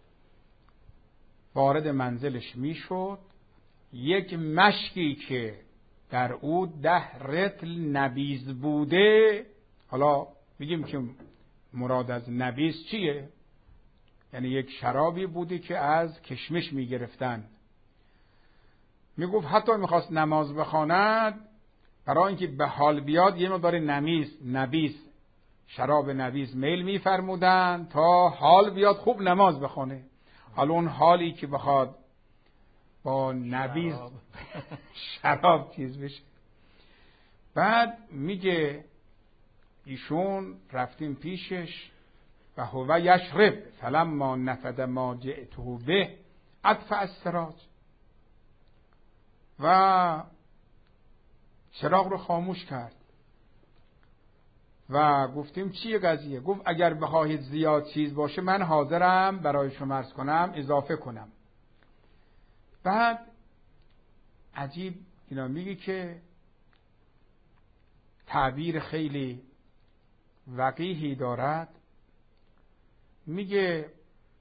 وارد منزلش میشد، یک مشکی که در او 10 رطل نبیذ بوده. حالا میگیم که مراد از نبیذ چیه؟ یعنی یک شرابی بوده که از کشمش میگرفتن. میگفت حتی میخواست نماز بخواند، برای اینکه به حال بیاد یه مقدار نبیذ شراب نبیذ میل میفرمودن تا حال بیاد خوب نماز بخونه. حالا اون حالی که بخواد با نبیذ شراب چیز بشه. بعد میگه ایشون رفتیم پیشش و هو یشرب فلما نفد ما جئته به اطفأ السراج و چراغ رو خاموش کرد و گفتیم چیه قضیه؟ گفت اگر بخواهید زیاد چیز باشه من حاضرم برای شما عرض کنم اضافه کنم. بعد عجیب اینا میگه که تعبیر خیلی وقیحی دارد. میگه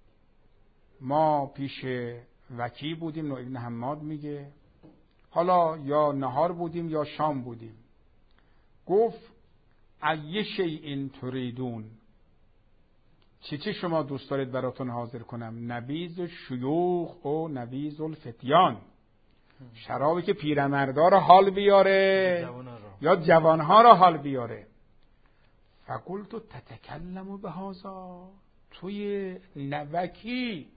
ما پیش وکی بودیم، نوع ابن حماد میگه حالا یا نهار بودیم یا شام بودیم. گفت ای شیء تریدون، چی شما دوست دارید براتون حاضر کنم؟ نبیذ شیوخ و نبیذ الفتیان، شرابی که پیرمردا رو حال بیاره یا جوانها رو حال بیاره. فقلت تتکلم بهذا، توی نوکی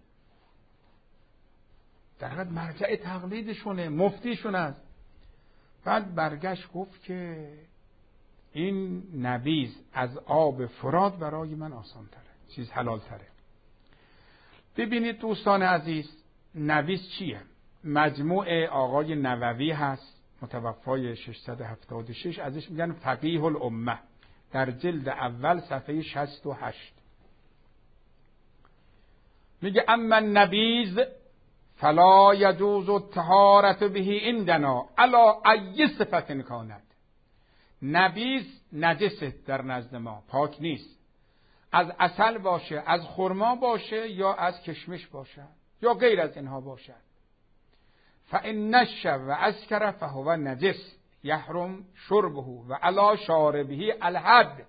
در حقیقت مرجع تقلیدشونه، مفتیشون است. بعد برگشت گفت که این نبیذ از آب فرات برای من آسان تره، چیز حلال تره. ببینید دوستان عزیز، نبیذ چیه؟ مجموع آقای نووی هست، متوفای 676، ازش میگن فقیه الامه، در جلد اول صفحه 68 میگه اما النبیذ فلا یجوز الطهارة به عندنا علی ای صفت کانت. نبیذ نجسه در نزد ما، پاک نیست. از عسل باشه، از خرما باشه، یا از کشمش باشه، یا غیر از اینها باشه. فان نشف و اسکر فهو نجس یحرم شربه و علی شاربه الحد.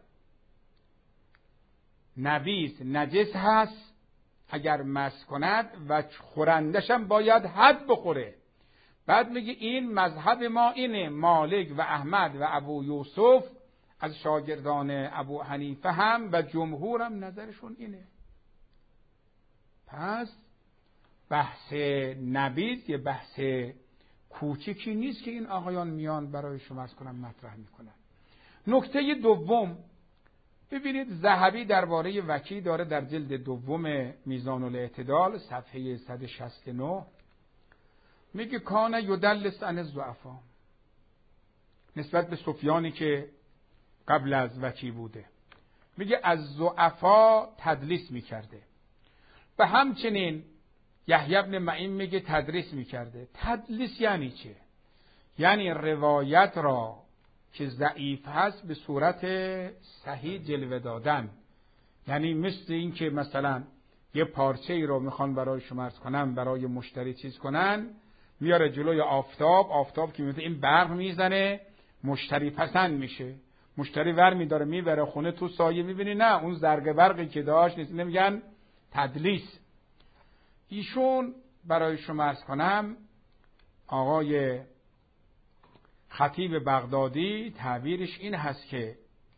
نبیذ نجس هست اگر مس کند و خورندش هم باید حد بخوره. بعد میگه این مذهب ما اینه، مالک و احمد و ابو یوسف از شاگردان ابو حنیفه هم و جمهور هم نظرشون اینه. پس بحث نبیذ یه بحث کوچکی نیست که این آقایان میان برای شما از کنم مطرح میکنن. نکته دوم، ببینید ذهبی درباره وکی داره در جلد دوم میزان الاعتدال صفحه 169 میگه کان یدلس عن الضعفا، نسبت به سفیانی که قبل از وکی بوده، میگه از ضعفا تدلیس میکرده. و همچنین یحیی بن معین میگه تدریس میکرده. تدلیس یعنی چه؟ یعنی روایت را که ضعیف هست به صورت صحیح جلوه دادن. یعنی مثل این که مثلا یه پارچه ای رو میخوان برای شما عرض کنم برای مشتری چیز کنن، میاره جلوی آفتاب که میبینه این برق میزنه، مشتری پسند میشه، مشتری ور میداره میبره خونه، تو سایه میبینی نه اون زرق برقی که داشت نیست. نمیگن تدلیس. ایشون برای شما عرض کنم آقای خطیب بغدادی تعبیرش این هست که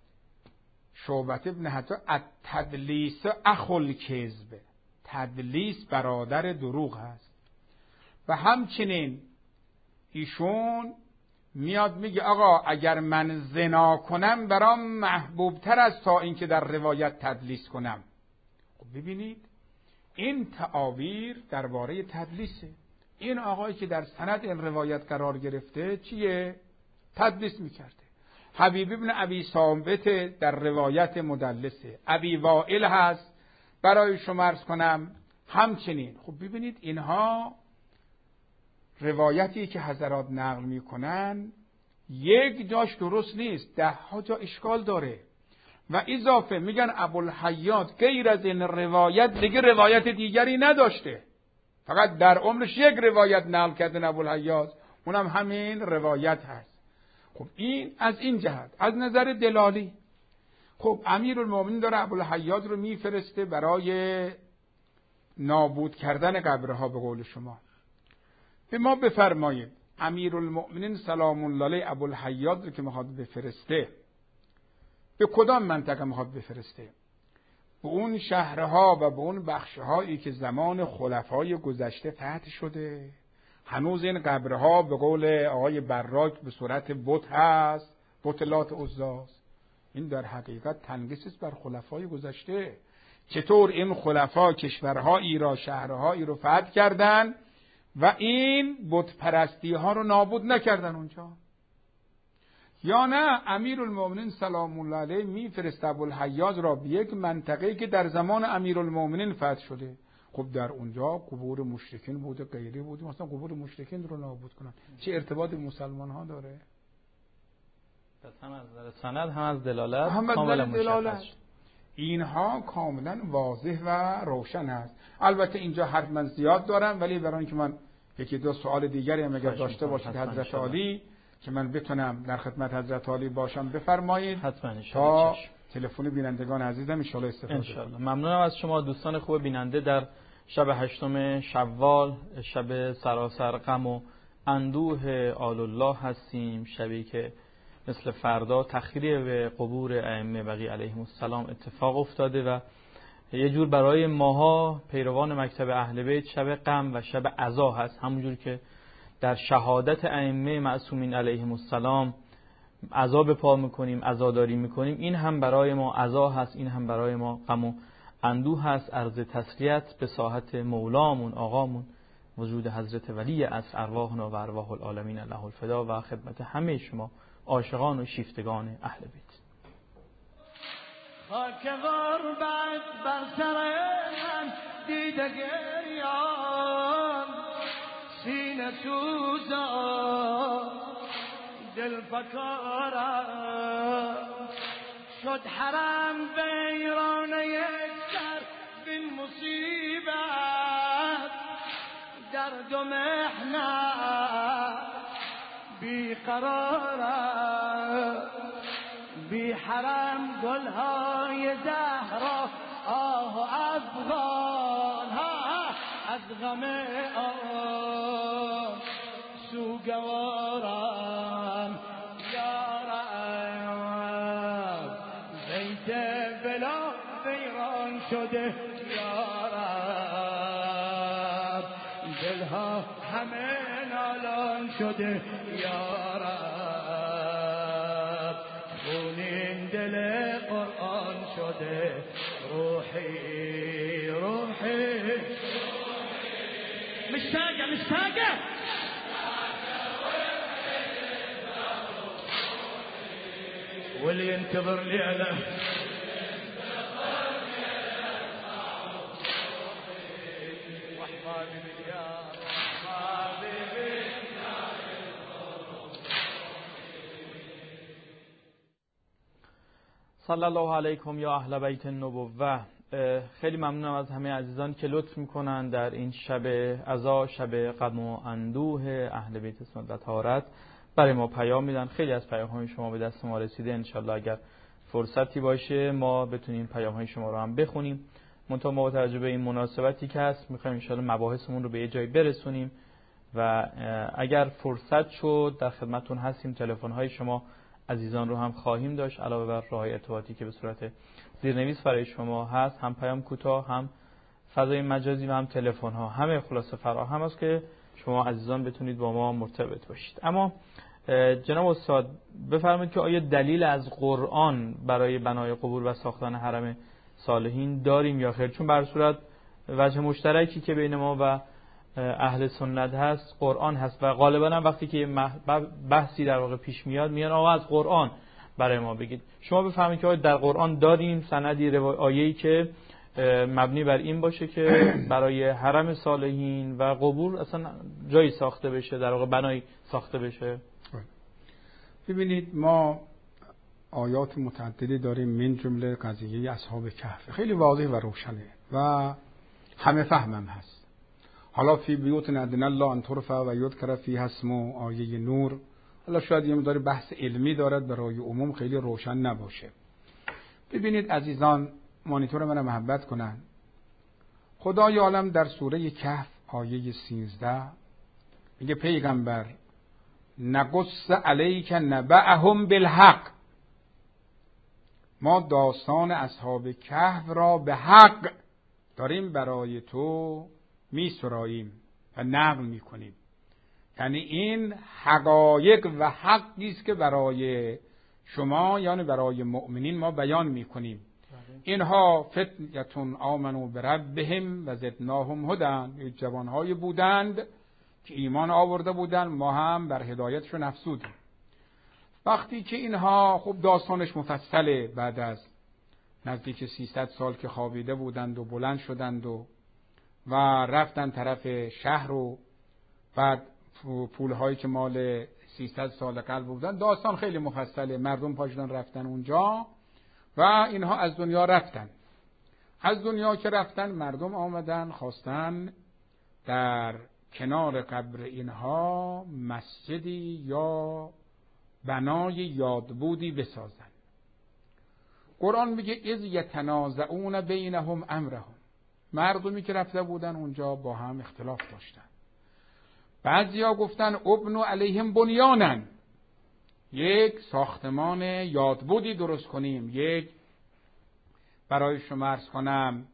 شعبة ابن حجاج التدلیس اخو الکذب، تدلیس برادر دروغ هست. و همچنین ایشون میاد میگه آقا اگر من زنا کنم برام محبوب تر است تا اینکه در روایت تدلیس کنم. خب ببینید این تعابیر درباره تدلیسه. این آقایی که در سند این روایت قرار گرفته چیه؟ تدلیس میکرده. حبیب ابن ابی ثابت در روایت مدلسه. ابی وائل هست برای شما عرض کنم همچنین. خب ببینید اینها روایتی که حضرات نقل میکنن یک جاش درست نیست، 10 جا اشکال داره. و اضافه میگن ابوالحیات غیر از این روایت دیگه روایت دیگری نداشته، فقط در عمرش یک روایت نقل کردن ابوالحیات، اونم همین روایت هست. خب این از این جهت. از نظر دلالی خب امیرالمومنین داره ابوالحیات رو میفرسته برای نابود کردن قبرها. به قول شما به ما بفرمایید امیرالمومنین سلام الله علیه ابوالحیات رو که میخواد بفرسته به کدام منطقه میخواد بفرسته؟ به اون شهرها و به اون بخشهایی که زمان خلفای گذشته فتح شده، هنوز این قبرها به قول آقای براک به صورت بت هست بطلات عزاست. این در حقیقت تنقیص است بر خلفای گذشته. چطور این خلفا کشورهایی را، شهرهایی رو فتح کردن و این بت پرستی ها رو نابود نکردن اونجا. یا نه امیرالمومنین سلام الله علیه میفرسته ابوالحیاج را به یک منطقه‌ای که در زمان امیرالمومنین فتح شده. خب در اونجا قبور مشرکین بوده، غیری بوده، مثلا قبور مشرکین رو نابود کنن چه ارتباطی مسلمان ها داره؟ پس هم از نظر سند هم از دلالت کاملا مشخص شد. اینها کاملا واضح و روشن است. البته اینجا حرف من زیاد دارم، ولی برای اینکه من یکی دو سوال دیگری هم اگر داشته باشید حضرت عالی که من بتونم در خدمت حضرت عالی باشم بفرمایید. حتما تا تلفن بینندگان عزیزم ان شاء الله استفاده کنیم. ممنونم از شما دوستان خوب بیننده. در شب 8 شوال، شب سراسر غم و اندوه آل الله هستیم، شبی که مثل فردا تخریب به قبور ائمه بقیه علیهم السلام اتفاق افتاده و یه جور برای ماها پیروان مکتب اهل بیت شب غم و شب عزا هست. همونجور که در شهادت ائمه معصومین علیهم السلام عزا به پا میکنیم، عزاداری میکنیم، این هم برای ما عزا هست، این هم برای ما غم و اندوه هست. عرض تسلیت به ساحت مولامون، آقامون وجود حضرت ولی از ارواحنا و ارواح العالمین له الفدا و خدمت همه شما عاشقان و شیفتگان اهل بیت. خاک غربت بر سر من دیده گریان، سینه سوزان دل فکارم، شد حرم ویرانه یک سر بین مصیبت، درد و محنت بی قرارم، بی حرم گلهای زهرا آه و افغان ها از غم آن سوگوارم. یارم بیت بلا ویران شده، یارم دلها همه نالان شده، یارم خونین دل قرآن شده، روحی مشتاقه واللي ينتظر ليله صلی الله علیکم یا اهل بیت النبوه. خیلی ممنونم از همه عزیزان که لطف میکنن در این شب عزا، شب غم و اندوه اهل بیت سنت و طهارت برای ما پیام میدن. خیلی از پیام‌های شما به دست ما رسیده. انشالله اگر فرصتی باشه ما بتونیم پیام‌های شما رو هم بخونیم. منتها ما با توجه به این مناسبتی که هست میخوایم انشالله مباحثمون رو به یه جای برسونیم و اگر فرصت شد در خدمتتون هستیم. تلفن‌های شما عزیزان رو هم خواهیم داشت، علاوه بر راه‌های ارتباطی که به صورت زیرنویس برای شما هست، هم پیام کوتاه، هم فضای مجازی و هم تلفن‌ها، همه خلاصه فراهم است که شما عزیزان بتونید با ما مرتبط باشید. اما جناب استاد بفرمایید که آیا دلیل از قرآن برای بنای قبور و ساختن حرم صالحین داریم یا خیر؟ چون بر صورت وجه مشترکی که بین ما و اهل سنت هست قرآن هست و غالبا هم وقتی که بحثی در واقع پیش میاد آقا از قرآن برای ما بگید. شما بفهمید که در قرآن داریم سندی آیه‌ای که مبنی بر این باشه که برای حرم صالحین و قبور اصلا جایی ساخته بشه، در واقع بنایی ساخته بشه؟ ببینید ما آیات متعددی داریم، من جمله قضیه اصحاب کهف خیلی واضح و روشنه و همه فهمم هست. حالا فی بیوت ندن الله ان ترفع و یذکر فیها اسمه، آیه نور، حالا شاید یه مقدار بحث علمی دارد برای عموم خیلی روشن نباشه. ببینید عزیزان مانیتور من محبت کنن، خدای عالم در سوره کهف آیه 13 میگه پیغمبر نقص علیک نبأهم بالحق، ما داستان اصحاب کهف را به حق داریم برای تو می سراییم و نقل می کنیم. یعنی این حقایق و حقی است که برای شما یعنی برای مؤمنین ما بیان میکنیم اینها فتیتون آمنوا بربهم و زدناهم هدی، جوانهایی بودند که ایمان آورده بودند، ما هم بر هدایتشون افزودیم. وقتی که اینها خب داستانش مفصله، بعد از نزدیک 300 سال که خوابیده بودند و بلند شدند و رفتن طرف شهر و بعد پولهایی که مال 300 سال قبل بودن، داستان خیلی مفصله. مردم پاشدن رفتن اونجا و اینها از دنیا رفتن. از دنیا که رفتن مردم آمدن خواستن در کنار قبر اینها مسجدی یا بنای یادبودی بسازن. قرآن میگه اذ یتنازعون بینهم امرهم، مردمی که رفته بودن اونجا با هم اختلاف داشتن. بعضیا گفتن ابنوا علیهم بنیانن، یک ساختمان یادبودی درست کنیم، یک برای شما عرض کنم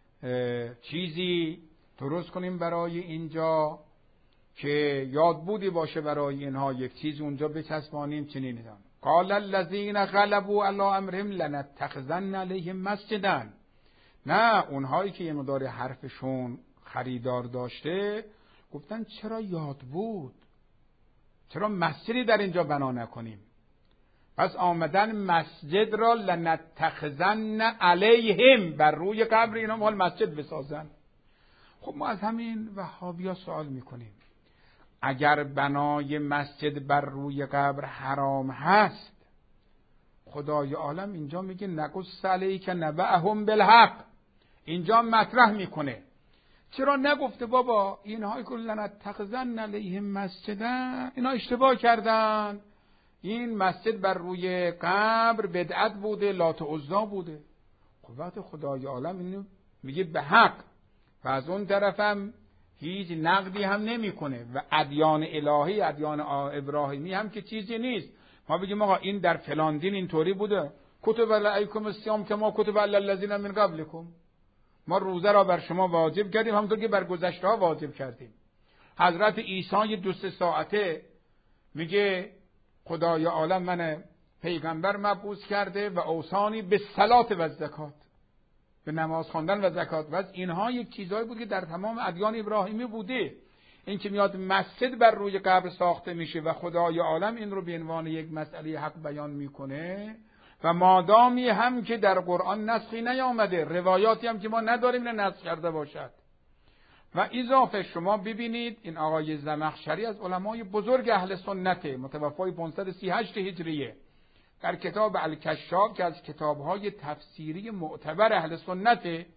چیزی درست کنیم برای اینجا که یادبودی باشه برای اینها، یک چیز اونجا بچسبانیم. چنین قال الذين غلبوا على امرهم لنتخذن علیهم مسجدا. نه، اونهایی که یه مقدار حرفشون خریدار داشته گفتن چرا یادبود، چرا مسجدی در اینجا بنا نکنیم. پس آمدن مسجد را لنتخذن علیهم، بر روی قبر اینا مال مسجد بسازن. خب ما از همین وهابیا سوال میکنیم، اگر بنای مسجد بر روی قبر حرام هست، خدای عالم اینجا میگه نقص علیک نبأهم بالحق، اینجا مطرح میکنه. چرا نگفته بابا اینها کلن اتخذن علیهم مسجدا، اینا اشتباه کردن، این مسجد بر روی قبر بدعت بوده، لات و عزا بوده. خب وقت خدای عالم اینو میگه به حق و از اون طرفم هیچ نقدی هم نمیکنه و ادیان الهی، ادیان ابراهیمی هم که چیزی نیست ما بگیم آقا این در فلان دین اینطوری بوده، کتب علیکم الصیام کما کتب علی الذین من قبلکم، ما روزه را بر شما واجب کردیم همونطور که بر گذشته ها واجب کردیم. حضرت عیسی 2-3 ساعته میگه خدای عالم من پیغمبر مبعوث کرده و اوصانی به صلات و زکات، به نماز خواندن و زکات. و اینها یک چیزایی بود که در تمام ادیان ابراهیمی بوده. این که میاد مسجد بر روی قبر ساخته میشه و خدای عالم این رو به عنوان یک مسئله حق بیان میکنه و مادامی هم که در قرآن نسخی نیامده، روایاتی هم که ما نداریم نه نسخ کرده باشد. و اضافه شما ببینید این آقای زمخشری از علمای بزرگ اهل سنت، متوفای 538 هجریه، در کتاب الکشاف که از کتاب‌های تفسیری معتبر اهل سنت،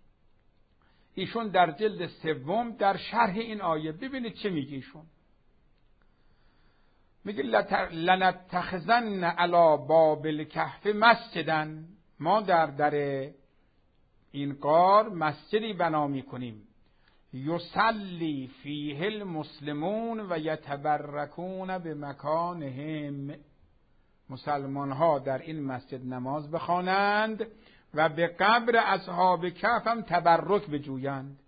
ایشون در جلد 3 در شرح این آیه ببینید چه میگه ایشون. میگه لنتخذن علی باب الکهف مسجدا، ما در این غار مسجدی بنا میکنیم، یصلی فیه المسلمون و یتبرکون بمکانهم، مسلمان ها در این مسجد نماز بخوانند و به قبر اصحاب کهف هم تبرک بجویند.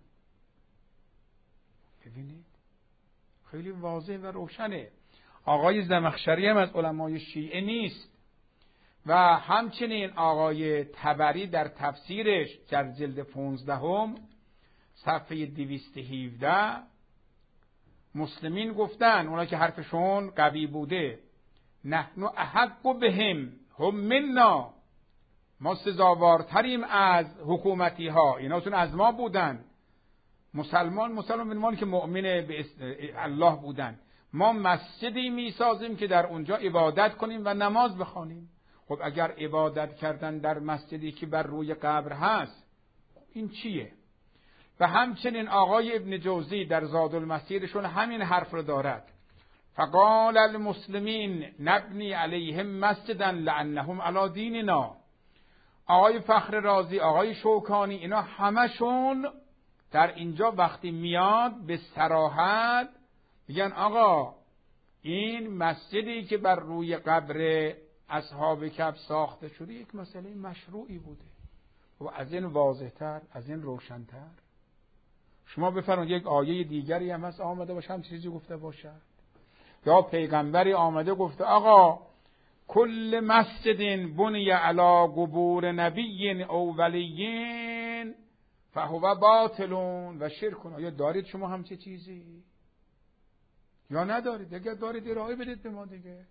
ببینید خیلی واضح و روشنه. آقای زمخشری هم از علمای شیعه نیست و همچنین آقای طبری در تفسیرش در جلد 15 صفحه 217 مسلمین گفتن، اونا که حرفشون قوی بوده، نحن احق بهم هم منا، ما سزاوارتریم از حکومتی ها، ایناشون از ما بودن. مسلمان منمانی که مؤمن به الله بودن، ما مسجدی میسازیم که در اونجا عبادت کنیم و نماز بخوانیم. خب اگر عبادت کردن در مسجدی که بر روی قبر هست، این چیه؟ و همچنین آقای ابن جوزی در زادالمسیرشون همین حرف رو دارد. فقال المسلمین نبنی علیهم مسجدا لانهم علی دیننا. آقای فخر رازی، آقای شوکانی، اینا همشون در اینجا وقتی میاد به صراحت میگن آقا این مسجدی که بر روی قبر اصحاب کهف ساخته شده یک مسئله مشروعی بوده. و از این واضح‌تر، از این روشن‌تر شما بفرمایید یک آیه دیگری هم هست آمده باشه هم چیزی گفته باشه، یا پیغمبری آمده گفته آقا کل مسجد بنی علی قبور نبی او ولیین فهو باطل و شرک. یا دارید شما همچه چیزی یا ندارید؟ اگر دارید ارائه بدید به ما دیگه.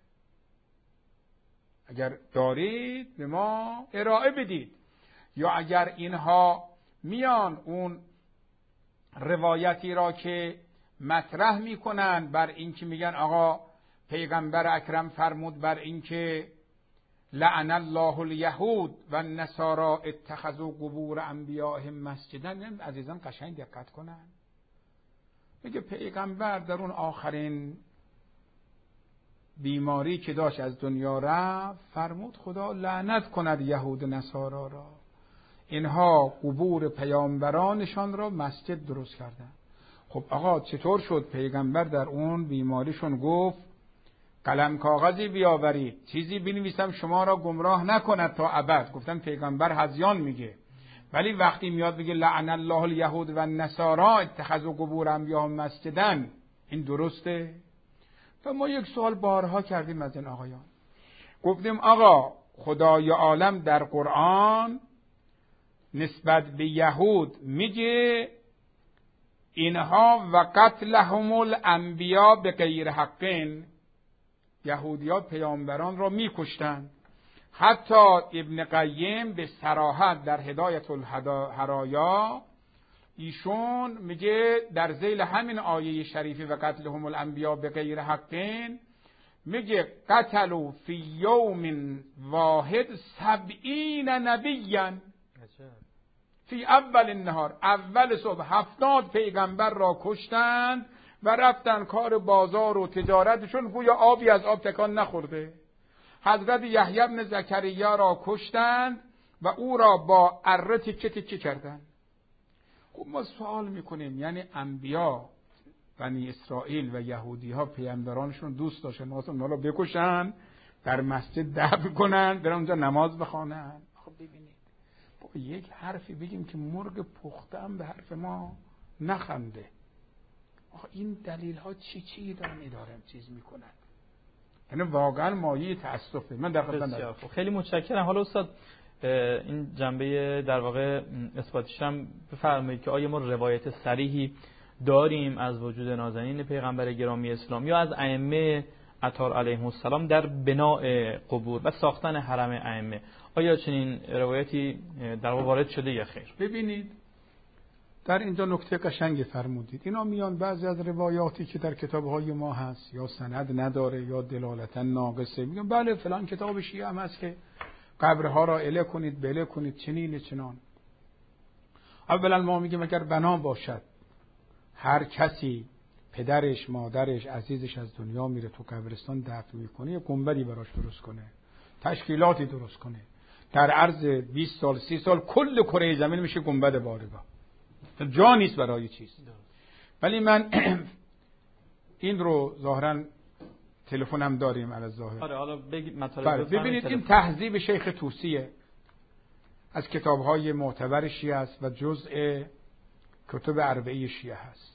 اگر دارید به ما ارائه بدید. یا اگر اینها میان اون روایتی را که مطرح میکنن بر این که میگن آقا پیغمبر اکرم فرمود بر این که لعن الله الیهود و النصارى اتخذوا قبور انبیائهم مسجدا. عزیزان قشنگ دقت کنن. میگه پیغمبر در اون آخرین بیماری که داشت از دنیا رفت فرمود خدا لعنت کند یهود و نصارا را، اینها قبور پیامبرانشان را مسجد درست کردن. خب آقا چطور شد پیغمبر در اون بیماریشون گفت قلم کاغذی بیاورید چیزی بنویسم شما را گمراه نکند تا ابد؟ گفتن پیغمبر هذیان میگه. ولی وقتی میاد بگه لعن الله الیهود و النصارى اتخذوا قبور انبیائهم مسجدا، این درسته؟ تا ما یک سوال بارها کردیم از این آقایان، گفتیم آقا خدای عالم در قرآن نسبت به یهود میگه اینها و قتلهم الانبیاء به غیر حقین، یهودی‌ها پیامبران را میکشتند. حتی ابن قیم به صراحت در هدایت الهرایا ایشون میگه در ذیل همین آیه شریفی و قتلهم الانبیاء به غیر حقین میگه قتلوا فی یوم واحد 70 نبیا فی اول النهار، اول صبح 70 پیغمبر را کشتند و رفتن کار بازار و تجارتشون گویا آبی از آب تکان نخورده. حضرت یحیی بن زکریا را کشتند و او را با اره تیکه تیکه کردند. خب ما سوال میکنیم یعنی انبیا بنی اسرائیل و یهودی ها پیامبرانشون دوست داشتن واسه اونا رو بکشن، در مسجد دفن کنن، برن اونجا نماز بخوانن؟ خب ببینید با یک حرفی بگیم که مرغ پخته هم به حرف ما نخنده. آخه این دلیل ها چی دارن اداره چیز میکنن؟ یعنی واقعا مایه تأسفه. من در خدمت خیلی متشکرم. حالا استاد این جنبه در واقع اثباتش هم بفرمایید که آیا ما روایت صریحی داریم از وجود نازنین پیغمبر گرامی اسلام یا از ائمه اطهار علیهم السلام در بناء قبور و ساختن حرم ائمه؟ آیا چنین روایتی در واقع وارد شده یا خیر؟ ببینید در اینجا نکته قشنگ فرمودید. اینا میان بعضی از روایاتی که در کتاب‌های ما هست یا سند نداره یا دلالتا ناقصه، میگن بله فلان کتاب شیعه هم هست که قبرها را اله کنید بله کنید چنین چنان. اولا ما میگیم اگر بنا باشد هر کسی پدرش مادرش عزیزش از دنیا میره تو قبرستان دفن میکنه، یه گنبدی براش درست کنه، تشکیلاتی درست کنه، در عرض 20 سال 30 سال کل کره زمین میشه گنبد بارگاه، جا نیست برای چیز. ولی من این رو ظاهرا تلفنم داریم علی ظاهر. آره حالا بگید مطالب. ببینید این تهذیب شیخ طوسیه از کتاب‌های معتبر شیعه است و جزء کتب اربعه شیعه هست.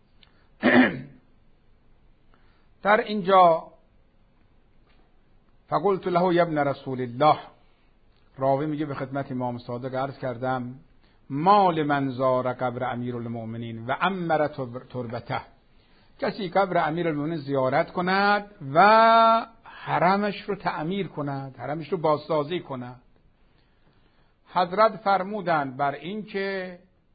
در اینجا فقلت له یا ابن رسول الله، راوی میگه به خدمت امام صادق عرض کردم مال من زار قبر امیرالمؤمنین و عمر تربته، کسی قبر امیرالمؤمنین زیارت کند و حرمش رو تعمیر کند، حرمش رو بازسازی کند. حضرت فرمودند بر این که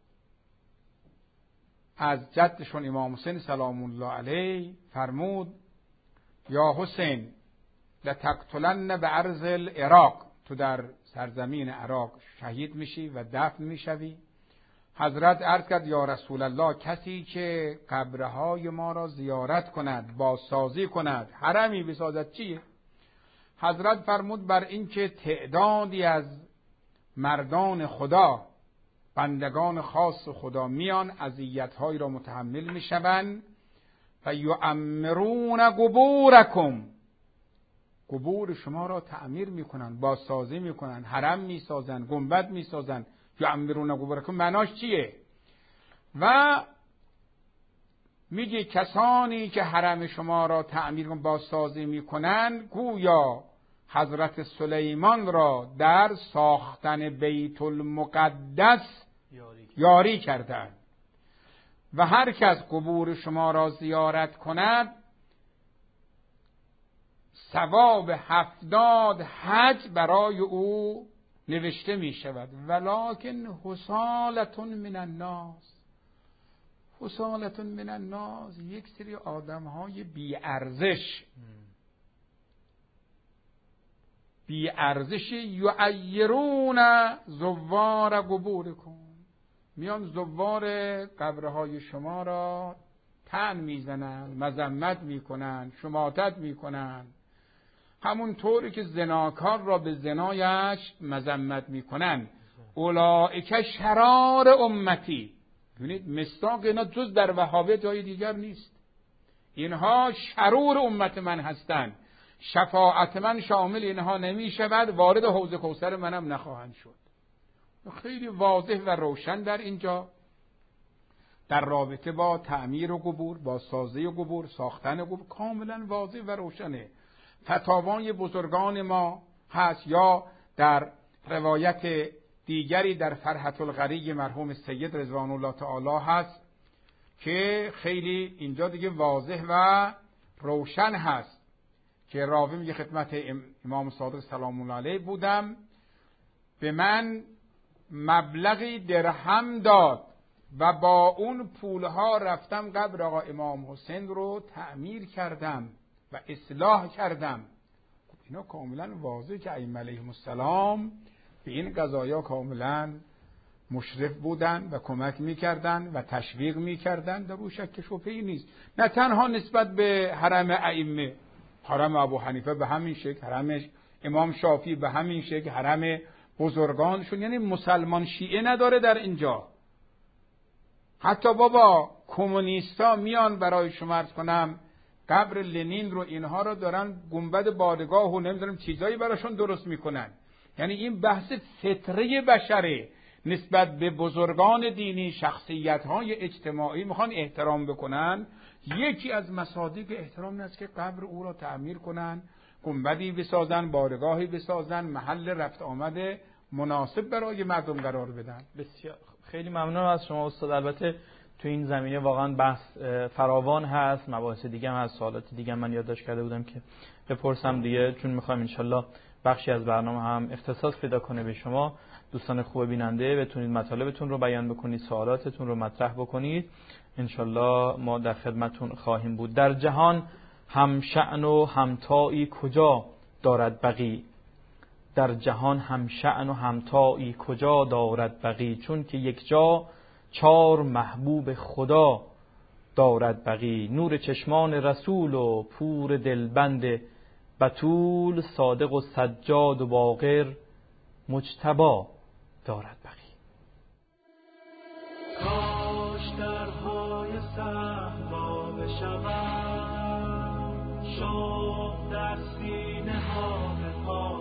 از جدشون امام حسین سلام الله علیه فرمود یا حسین لتقتلن به ارض العراق، تو در سرزمین عراق شهید میشی و دفن میشوی. حضرت عرض کرد یا رسول الله کسی که قبرهای ما را زیارت کند بازسازی کند حرمی بسازد چیه؟ حضرت فرمود بر این که تعدادی از مردان خدا بندگان خاص خدا میان اذیت‌هایی را متحمل میشوند و یعمرون قبورکم، قبور شما را تعمیر میکنن بازسازی میکنن، حرم میسازن گنبد میسازن. یعمرون قبورکم معناش چیه؟ و میگه کسانی که حرم شما را تعمیر و بازسازی میکنن گویا حضرت سلیمان را در ساختن بیت المقدس یاری کردند و هر کس قبور شما را زیارت کند ثواب 70 حج برای او نوشته می شود. ولکن حصالة من الناس، حصالة من الناس، یک سری آدم های بی ارزش یعیرون زوار قبورکم، میان زوار قبرهای شما را طعن میزنن، مذمت میکنن، شماتت میکنن، همون طوری که زناکار را به زنایش مذمت میکنن. اولئک شرار امتی. ببینید مصداق اینا جز در وهابیت جای دیگر نیست. اینها شرور امت من هستند. شفاعت من شامل اینها نمی شود، وارد حوض کوثر منم نخواهند شد. خیلی واضح و روشن در اینجا در رابطه با تعمیر و قبور، با سازی قبور، ساختن قبور کاملا واضح و روشنه. فتاوای بزرگان ما هست، یا در روایت دیگری در فرحة الغری مرحوم سید رضوان الله تعالی هست که خیلی اینجا دیگه واضح و روشن هست که راوی میگه خدمت امام صادق سلام الله علیه بودم، به من مبلغی درهم داد و با اون پولها رفتم قبر آقا امام حسین رو تعمیر کردم و اصلاح کردم. اینا کاملا واضحه که ائمه علیهم السلام به این قضایا کاملا مشرف بودن و کمک میکردن و تشویق میکردن، در او شک شبهه‌ای نیست. نه تنها نسبت به حرم ائمه، حرم ابو حنیفه به همین شکل، حرم امام شافعی به همین شکل، حرم بزرگانشون، یعنی مسلمان شیعه نداره در اینجا. حتی بابا کمونیستا میان برای شما عرض کنم قبر لنین رو اینها رو دارن گنبد بادگاه و نمیدونم چیزایی براشون درست میکنن. یعنی این بحث فطره بشره، نسبت به بزرگان دینی، شخصیت‌های اجتماعی میخوان احترام بکنن. یکی از مصادیق احترام این است که قبر او را تعمیر کنن، گنبدی بسازن، بارگاهی بسازن، محل رفت آمد مناسب برای مردم قرار بدن. بسیار خیلی ممنونم از شما استاد. البته تو این زمینه واقعا بحث فراوان هست، مباحث دیگه هم هست، سوالات دیگه هم من یادداشت کرده بودم که بپرسم دیگه، چون میخوایم انشالله بخشی از برنامه هم اختصاص پیدا کنه به شما دوستان خوب بیننده، بتونید مطالبتون رو بیان بکنید، سوالاتتون رو مطرح بکنید، انشالله ما در خدمتون خواهیم بود. در جهان هم شأن و همتایی کجا دارد بقی، در جهان هم شأن و همتایی کجا دارد بقی، چون که یک جا 4 محبوب خدا دارد بقی، نور چشمان رسول و پور دلبند بتول، صادق و سجاد و باقر مجتبی دارد بقی. کاش درهای صحرا بشود، شوق در سینه ها به پا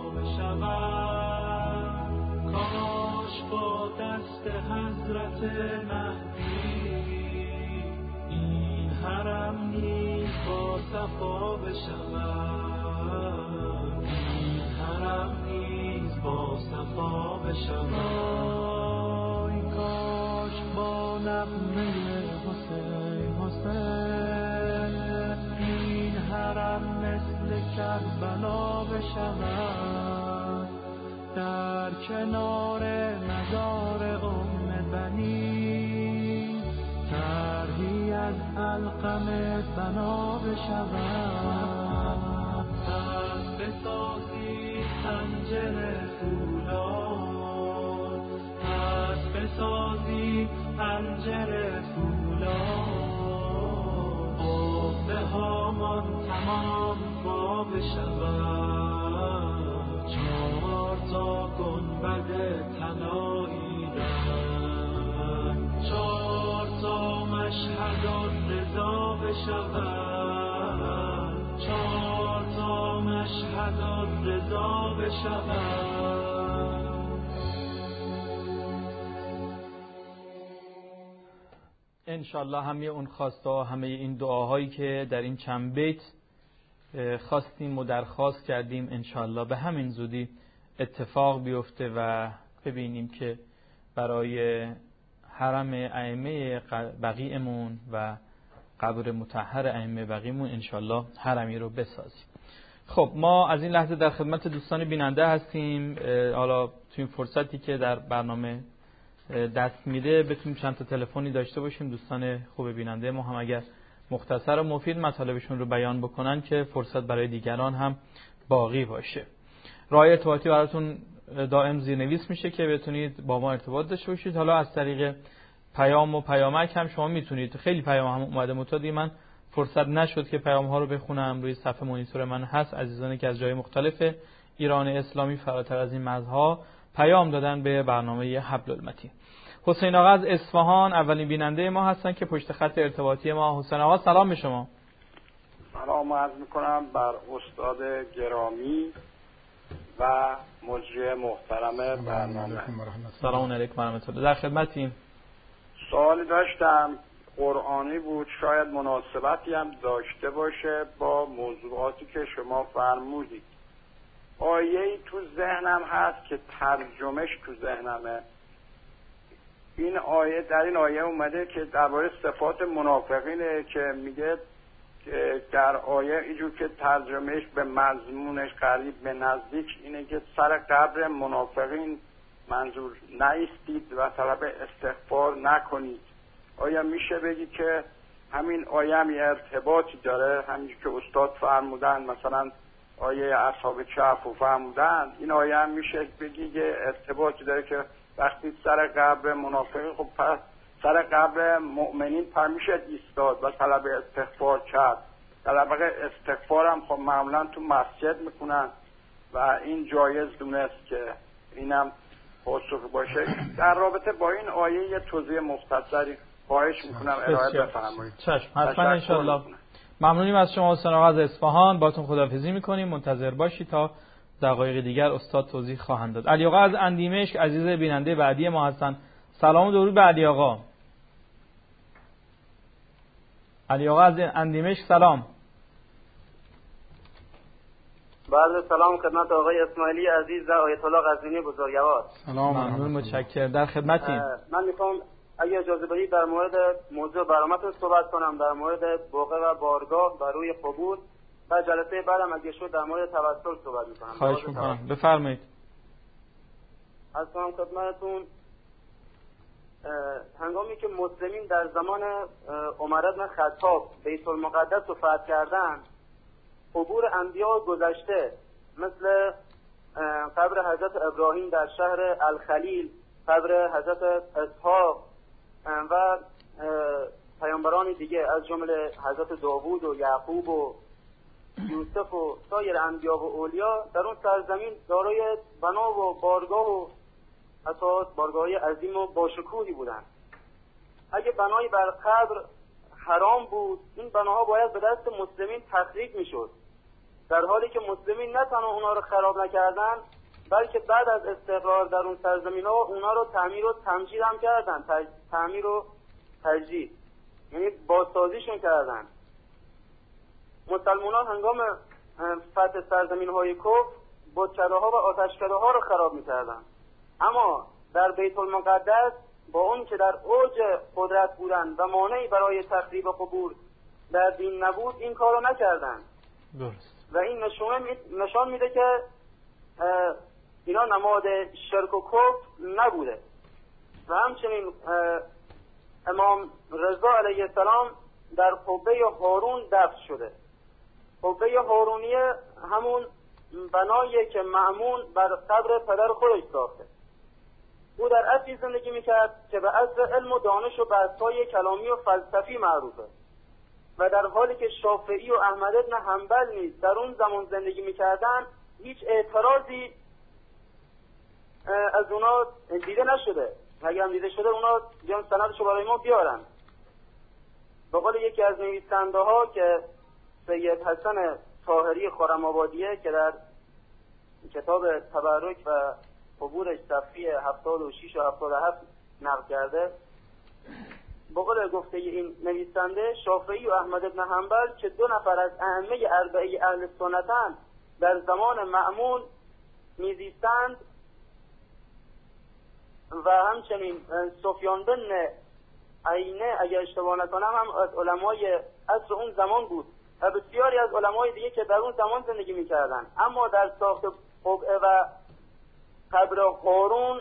بشود، کاش با دست حضرت مهدی این حرم نیز با صفا بشود، این حرم نیز با صفا بشود، کاش با نغمه حسین حسین این حرم مثل کربلا بشود، در کنار مزار ام بنی طرحی از علقم بنا بشود، پس بسازی پنجره فولاد، پس بسازی پنجره فولاد، قبه هامان تمام وا بشود، 4 تا گنبد طلایی در 4 تا مشهد رضا بشود، 4 تا مشهد رضا بشود. انشالله همه اون خواسته، همه این دعاهایی که در این چند بیت خواستیم و درخواست کردیم انشالله به همین زودی اتفاق بیفته و ببینیم که برای حرم ائمه بقیعمون و قبر مطهر ائمه بقیعمون انشالله حرمی رو بسازیم. خب ما از این لحظه در خدمت دوستان بیننده هستیم. حالا تو این فرصتی که در برنامه دست میده بتونیم چند تا تلفنی داشته باشیم، دوستان خوب بیننده ما هم اگر مختصر و مفید مطالبشون رو بیان بکنن که فرصت برای دیگران هم باقی باشه. راه ارتباطی براتون دائم زیرنویس میشه که بتونید با ما ارتباط داشته باشید. حالا از طریق پیام و پیامک هم شما میتونید. خیلی پیام هم اومده متادی، من فرصت نشد که پیام ها رو بخونم. روی صفحه مانیتور من هست عزیزانی که از جای مختلف ایران اسلامی فراتر از این مرزها پیام دادن به برنامه حبل المتین. حسین آقا از اصفهان اولین بیننده ما هستن که پشت خط ارتباطی ما. حسین آقا سلام به شما. سلام عرض میکنم بر استاد گرامی و مجری محترم برنامه. سلام علیکم و رحمت الله. در خدمتیم. سوالی داشتم قرآنی بود، شاید مناسبتی هم داشته باشه با موضوعاتی که شما فرمودید. آیه‌ای تو ذهنم هست که ترجمهش تو ذهنمه. این آیه، در این آیه اومده که درباره صفات منافقینه که میگه در آیه اینجور که ترجمهش به مضمونش قریب به نزدیک اینه که سر قبر منافقین منظور نایستید و طلب استغفار نکنید. آیا میشه بگی که همین آیه هم ارتباطی داره، همینجور که استاد فرمودن مثلا آیه اصحاب کهف فرمودن، این آیه هم میشه بگی که ارتباطی داره که وقتی سر قبر منافقین، خب پس سر قبر مؤمنین پر میشه ایستاد و طلب استغفار کرد. طلب استغفار هم خب معمولا تو مسجد میکنن و این جایز دونست که اینم پاسخ باشه. در رابطه با این آیه یه توضیح مختصری خواهش میکنم ارائه بفرمایید. چشم، حتما انشالله. ممنونیم از شما حسین آقا از اصفهان. باتون خداحافظی میکنیم، منتظر باشید تا دقایق دیگر استاد توضیح خواهند داد. علی آقا از اندیمشک عزیز بیننده بعدی ما هستن. سلام و درود به علی آقا. علی آقا از اندیمشک سلام. بله سلام خدمت آقای اسماعیلی عزیز و آیت الله قزوینی بزرگوار. سلام، ممنون، متشکرم. در خدمتیم. من میخوام اگه اجازه بدید در مورد موضوع برنامه‌تون صحبت کنم، در مورد بقعه و بارگاه و روی قبور، و جلسه بعدم اگه شد در مورد توسل صحبت میکنم. خواهش میکنم بفرمایید. از کنم خدمتتون هنگامی که مسلمین در زمان عمر بن خطاب بیت المقدس رو فتح کردن، قبور انبیا گذشته مثل قبر حضرت ابراهیم در شهر الخلیل، قبر حضرت اسحاق و پیامبران دیگه از جمله حضرت داوود و یعقوب و یوسف و سایر انبیا و اولیا در اون سرزمین دارای بنا و بارگاه و اساس بارگاهی عظیم و باشکوهی بودن. اگه بنای بر قبر حرام بود، این بناها باید به دست مسلمین تخریب میشد، در حالی که مسلمین نه تنها اونا رو خراب نکردن بلکه بعد از استقرار در اون سرزمین ها اونا رو تعمیر و تمجید هم کردن. تعمیر و تجدید یعنی بازسازیشون کردن. مسلمانان هنگام فتح سرزمین های کفر بتکده ها و آتشکده ها رو خراب میکردن، اما در بیت المقدس با اون که در اوج قدرت بودن و مانعی برای تخریب قبور در دین نبود این کارو نکردن. درست. و این نشان میده که اینا نماد شرک و کفر نبوده. و همچنین امام رضا علیه السلام در قبه هارون دفن شده. قبه هارونیه همون بنایی که مأمون بر قبر پدر خودش ساخته. او در عصری زندگی میکرد که به عصر علم و دانش و بحث‌های کلامی و فلسفی معروفه، و در حالی که شافعی و احمد بن حنبل نیز در اون زمان زندگی میکردن هیچ اعتراضی از اونا دیده نشده. اگر هم دیده شده اونا بیان سندشو برای ما بیارن. به قول یکی از نویسنده ها که سید حسن طاهری خرم‌آبادیه که در کتاب تبرک و قبورش صفحه 76 و 77 نقل کرده، به قول گفته این نویسنده شافعی و احمد بن حنبل که دو نفر از ائمه اربعه اهل سنتن در زمان مأمون میزیستند و همچنین سفیان بن عینه اگر اشتباه نکنم هم از علمای عصر اون زمان بود و بسیاری از علمای دیگه که در اون زمان زندگی میکردن. اما در ساخت قبعه و قبر قارون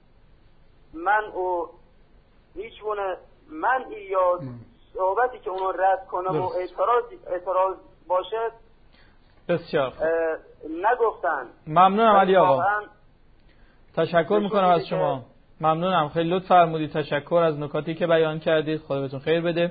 من و هیچ گونه منعی یا صحبتی که اونو رد کنه و اعتراض باشه بسیار نگفتن. ممنونم علی آقا، تشکر میکنم از شما. ممنونم، خیلی لطف فرمودید. تشکر از نکاتی که بیان کردید. خدا بهتون خیر بده.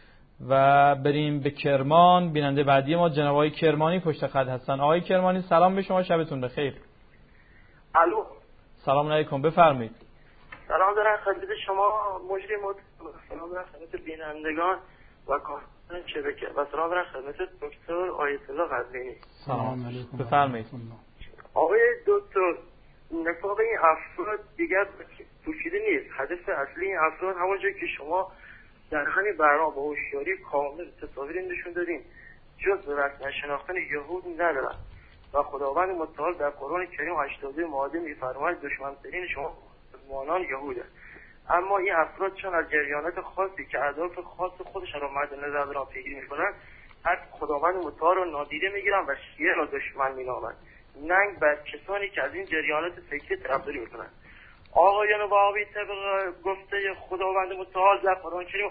و بریم به کرمان. بیننده بعدی ما جناب آقای کرمانی پشت خط هستن. آقای کرمانی سلام به شما، شبتون بخیر. الو، سلام علیکم، بفرمایید. سلام دارم خدمت شما مجری سلام دارم خدمت بینندگان و کارکنان شبکه و سلام دارم خدمت دکتر آیت الله قزوینی. سلام علیکم، بفرمایید. آقای دکتر، نفاق این افراد دیگر پوشیده نیست. هدف اصلی این افراد همونجایی که شما در همین برنامه با هوشیاری کامل تصاویر نشون دادین جز به رسم شناختن یهود ندارن و خداوند متعال در قرآن کریم 82 ماده می‌فرماید دشمن‌ترین شما مسلمانان یهوده. اما این افراد چون از جریانات خاصی که اهداف خاص خودشان را مد نظر دارن پیگیری می‌کنن، از خداوند متعال را نادیده می‌گیرن و شیعه را دشمن می‌نامند. ننگ بر کسانی که از این جریانات فکری طرفداری می‌کنند. آقایان وهابی طبق گفته خداوند متعال در قرآن کریم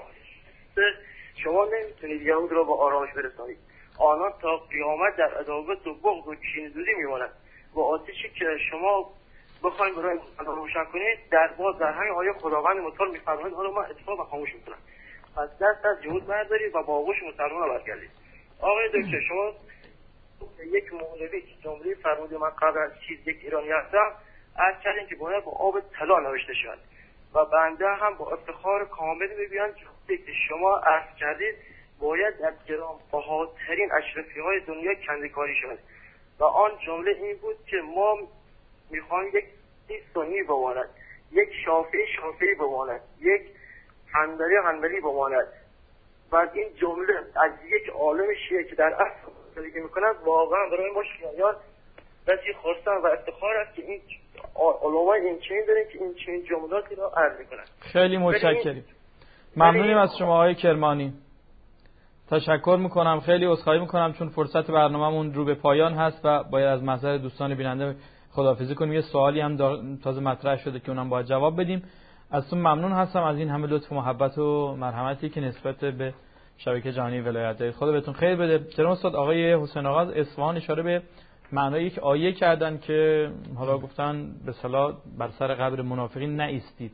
شما نمیتونید یهود را با آرامش برسانید. آنان تا قیامت در عداوت و بغض و کینه‌زدی میمانند و آتشی که شما بخواید برای مسلمان روشن کنید در همین آیه خداوند متعال می‌فرماید آن را من اتفاق و خاموش می‌کنم. پس دست از جهود بردارید و با آغوش مسلمان برگردید. آقای دکتر، شما یک مولوی که جمله فرمودید من قبل از چیز یک ایرانی هستم از کردیم که باید با آب طلا نوشته شد و بنده هم با افتخار کامل می‌گویم که شما عرض کردید باید در گرانبهاترین اشرفی‌های دنیا کنده‌کاری شود و آن جمله این بود که ما می‌خوایم یک سنی بماند، یک شافعی بماند، یک حنبلی بماند و این جمله از یک عالم شیعه که در اصل زندگی می‌کند واقعا برای ما شیعیان بسی خرسند و افتخار است که این علمای این چنین داریم که این چنین جملاتی را عرض می‌کنند. خیلی متشکرم. ممنونیم از شما آقای کرمانی. تشکر میکنم. خیلی عذرخواهی میکنم چون فرصت برنامه‌مون رو به پایان هست و باید از محضر دوستان بیننده خداحافظی کنیم. یه سوالی هم تازه مطرح شده که اونم باید جواب بدیم. ازتون ممنون هستم از این همه لطف و محبت و مرحمتی که نسبت به شبکه جهانی ولایت دارید. خدا بهتون خیر بده. جناب استاد آقای حسین آقا از اصفهان اشاره به معنای یک آیه کردن که حالا گفتن به صلاح بر سر قبر منافقین نایستید.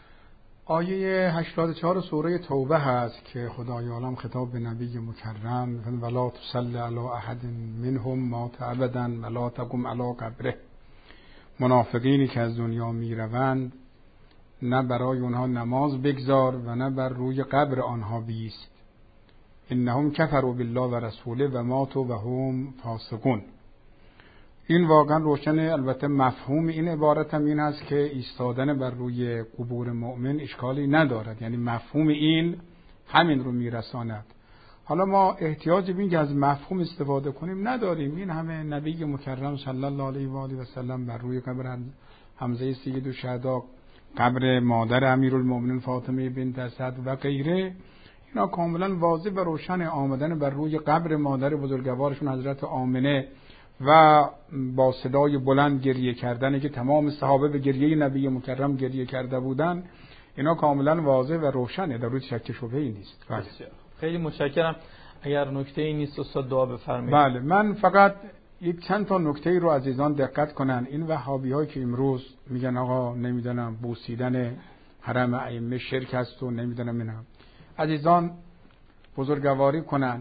آیه 84 سوره توبه هست که خدای عالم خطاب به نبی مکرم ولا تصلی علی احد منهم مات ابدا ولا تقم علی قبره. منافقینی که از دنیا می روند نه برای اونها نماز بگذار و نه بر روی قبر آنها بیست. انهم کفروا بالله و رسوله و ماتوا و هم فاسقون. این واقعا روشنه. البته مفهوم این عبارت هم این است که ایستادن بر روی قبور مؤمن اشکالی ندارد، یعنی مفهوم این همین رو میرساند. حالا ما احتیاج به اینکه از مفهوم استفاده کنیم نداریم. این همه نبی مکرم صلی الله علیه و آله و سلم بر روی قبر حمزه سید الشهدا، قبر مادر امیرالمومنین فاطمه بنت اسد و غیره، اینا کاملا واضح و روشن. آمدن بر روی قبر مادر بزرگوارشون حضرت آمنه و با صدای بلند گریه کردن که تمام صحابه به گریه نبی مکرم گریه کرده بودن، اینا کاملا واضح و روشنه، در روی شک و شبهه‌ای نیست. خیلی متشکرم. اگر نکته‌ای نیست استاد دعا بفرمایید. بله، من فقط یک چند تا نکته رو عزیزان دقت کنن. این وهابی‌هایی که امروز میگن آقا نمیدونم بوسیدن حرم ائمه شرک است و نمیدونم اینا، عزیزان بزرگواری کنن.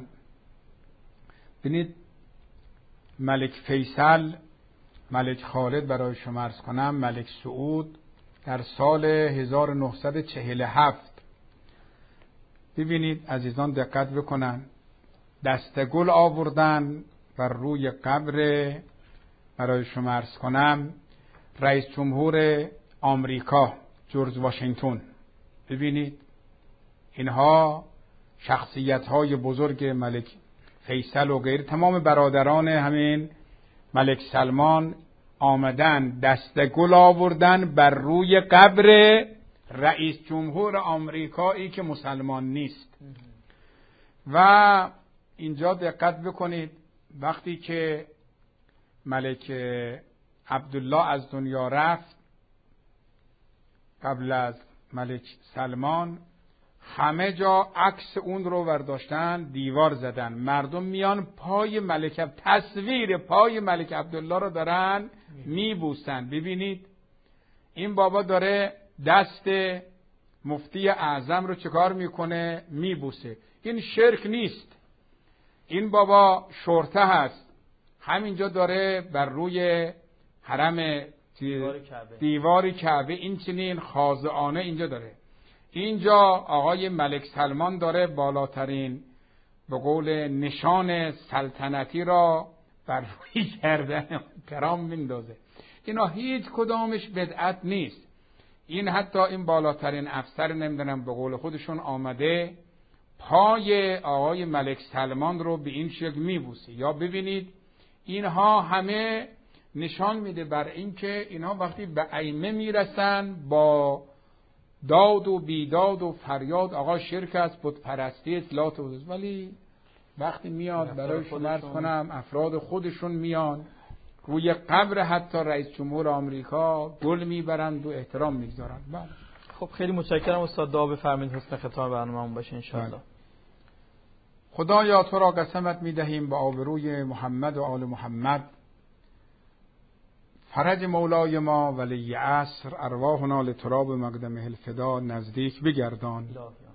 ببینید ملک فیصل، ملک خالد برای شما عرض کنم، ملک سعود در سال 1947 ببینید عزیزان دقت بکنن، دسته گل آوردن بر روی قبر برای شما عرض کنم رئیس جمهور آمریکا جورج واشنگتن. ببینید اینها شخصیت‌های بزرگ ملک فیصل و غیر تمام برادران همین ملک سلمان آمدن دست گل آوردن بر روی قبر رئیس جمهور آمریکایی که مسلمان نیست. و اینجا دقت بکنید وقتی که ملک عبدالله از دنیا رفت قبل از ملک سلمان همه جا عکس اون رو برداشتن دیوار زدن، مردم میان پای ملک تصویر پای ملک عبدالله رو دارن میبوسن. ببینید این بابا داره دست مفتی اعظم رو چکار میکنه؟ میبوسه. این شرک نیست، این بابا شرطه هست. همینجا داره بر روی حرم دیوار کعبه این چنین خاضعانه اینجا داره. اینجا آقای ملک سلمان داره بالاترین به قول نشان سلطنتی را بر روی گردن کرام میندازه. اینا هیچ کدامش بدعت نیست. این حتی این بالاترین افسر نمیدونم به قول خودشون آمده پای آقای ملک سلمان رو به این شکل میبوسه. یا ببینید اینها همه نشان میده بر اینکه اینها وقتی به ائمه میرسن با داد و بیداد و فریاد آقا شرک است، بت پرستی است، لات و عزا، ولی وقتی میاد برای شما عرض کنم افراد خودشون میان روی قبر حتی رئیس جمهور آمریکا گل میبرند و احترام میگذارند. بله. خب خیلی متشکرم استاد، دعا بفرمایید حسن ختام برنامه‌مون باشه ان شاء الله. خدایا تو را قسمت میدهیم با آبروی محمد و آل محمد، فرج مولای ما ولی عصر ارواحنا لتراب مقدمه الفدا نزدیک بگردان.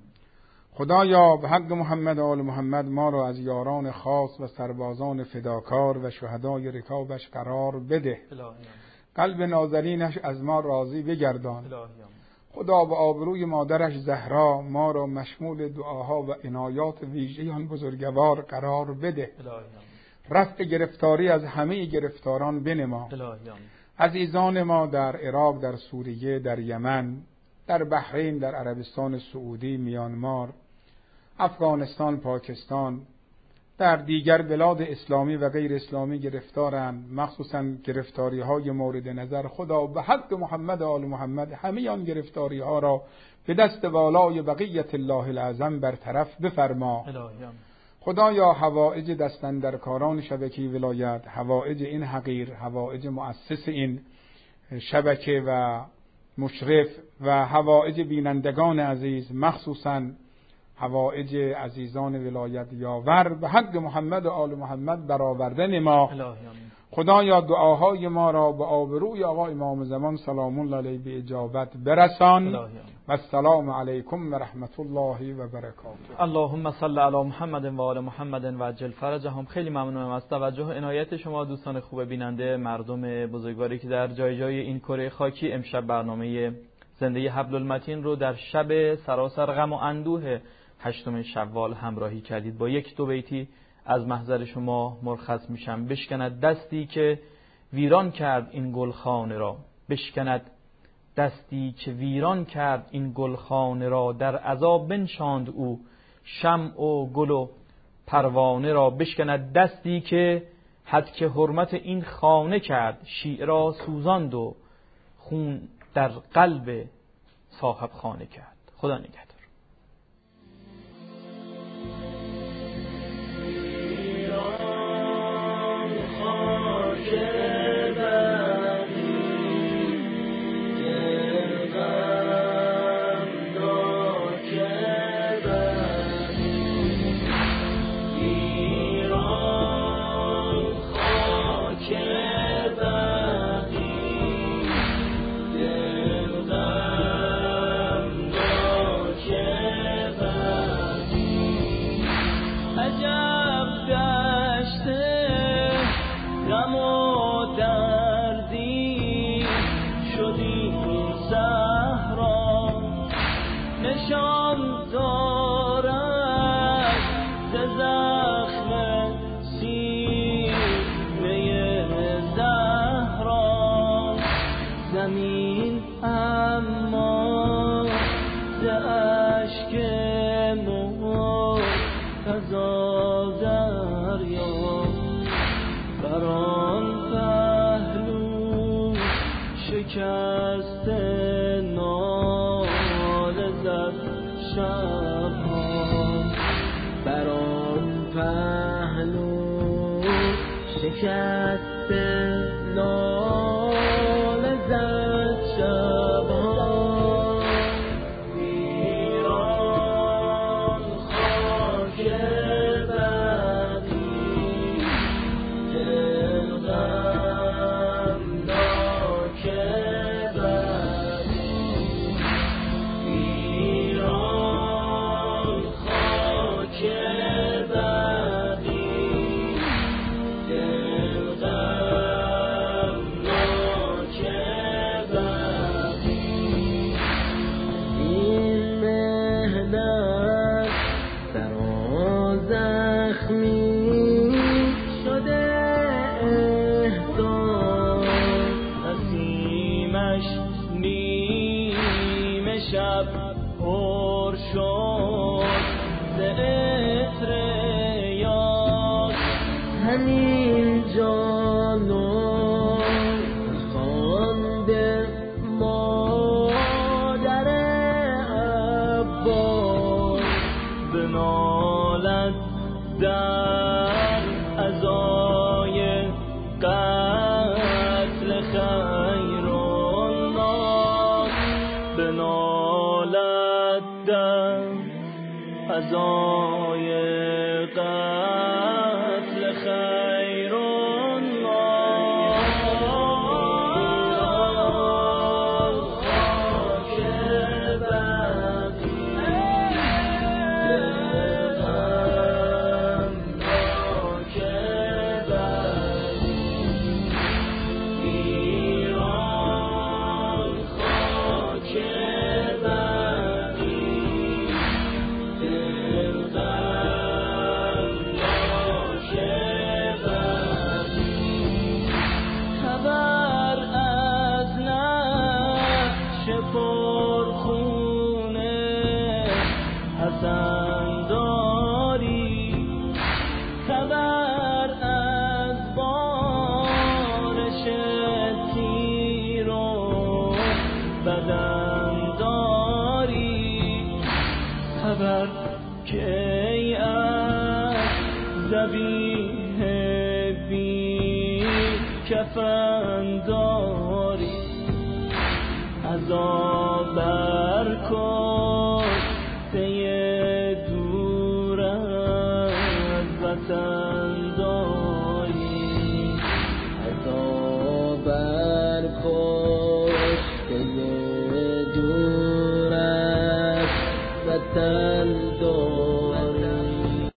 خدایا به حق محمد و آل محمد ما را از یاران خاص و سربازان فداکار و شهدای رکابش قرار بده. قلب نازنینش از ما راضی بگردان. خدا به آبروی مادرش زهرا ما را مشمول دعاها و عنایات ویژه آن بزرگوار قرار بده. رفع گرفتاری از همه گرفتاران بنما. عزیزان ما در عراق، در سوریه، در یمن، در بحرین، در عربستان سعودی، میانمار، افغانستان، پاکستان، در دیگر بلاد اسلامی و غیر اسلامی گرفتارند، مخصوصا گرفتاری های مورد نظر. خدا به حق محمد و آل محمد همه آن گرفتاری ها را به دست والای بقیت الله العظم برطرف بفرما. خدایا حوائج دستاندرکاران شبکه ولایت، حوائج این حقیر، حوائج مؤسس این شبکه و مشرف و حوائج بینندگان عزیز، مخصوصا حوائج عزیزان ولایت یاور به حق محمد و آل محمد برآورده نما. خدایا دعاهای ما را به آبروی آقا امام زمان سلام الله علیه به اجابت برسان. و السلام علیکم و رحمت الله و برکاته. اللهم صل علی محمد و آل محمد و عجل فرجهم. خیلی ممنونم از توجه و عنایت شما دوستان خوب بیننده، مردم بزرگواری که در جای جای این کره خاکی امشب برنامه زنده حبل المتین رو در شب سراسر غم و اندوه 8 شوال همراهی کردید. با یک دو بیتی از محضر شما مرخص میشم. بشکند دستی که ویران کرد این گلخانه را، بشکند دستی که ویران کرد این گلخانه را، در عذاب بنشاند او شمع و گل و پروانه را، بشکند دستی که حد که حرمت این خانه کرد، شیعه را سوزاند و خون در قلب صاحب خانه کرد. خدا نگهدار. دور از وطن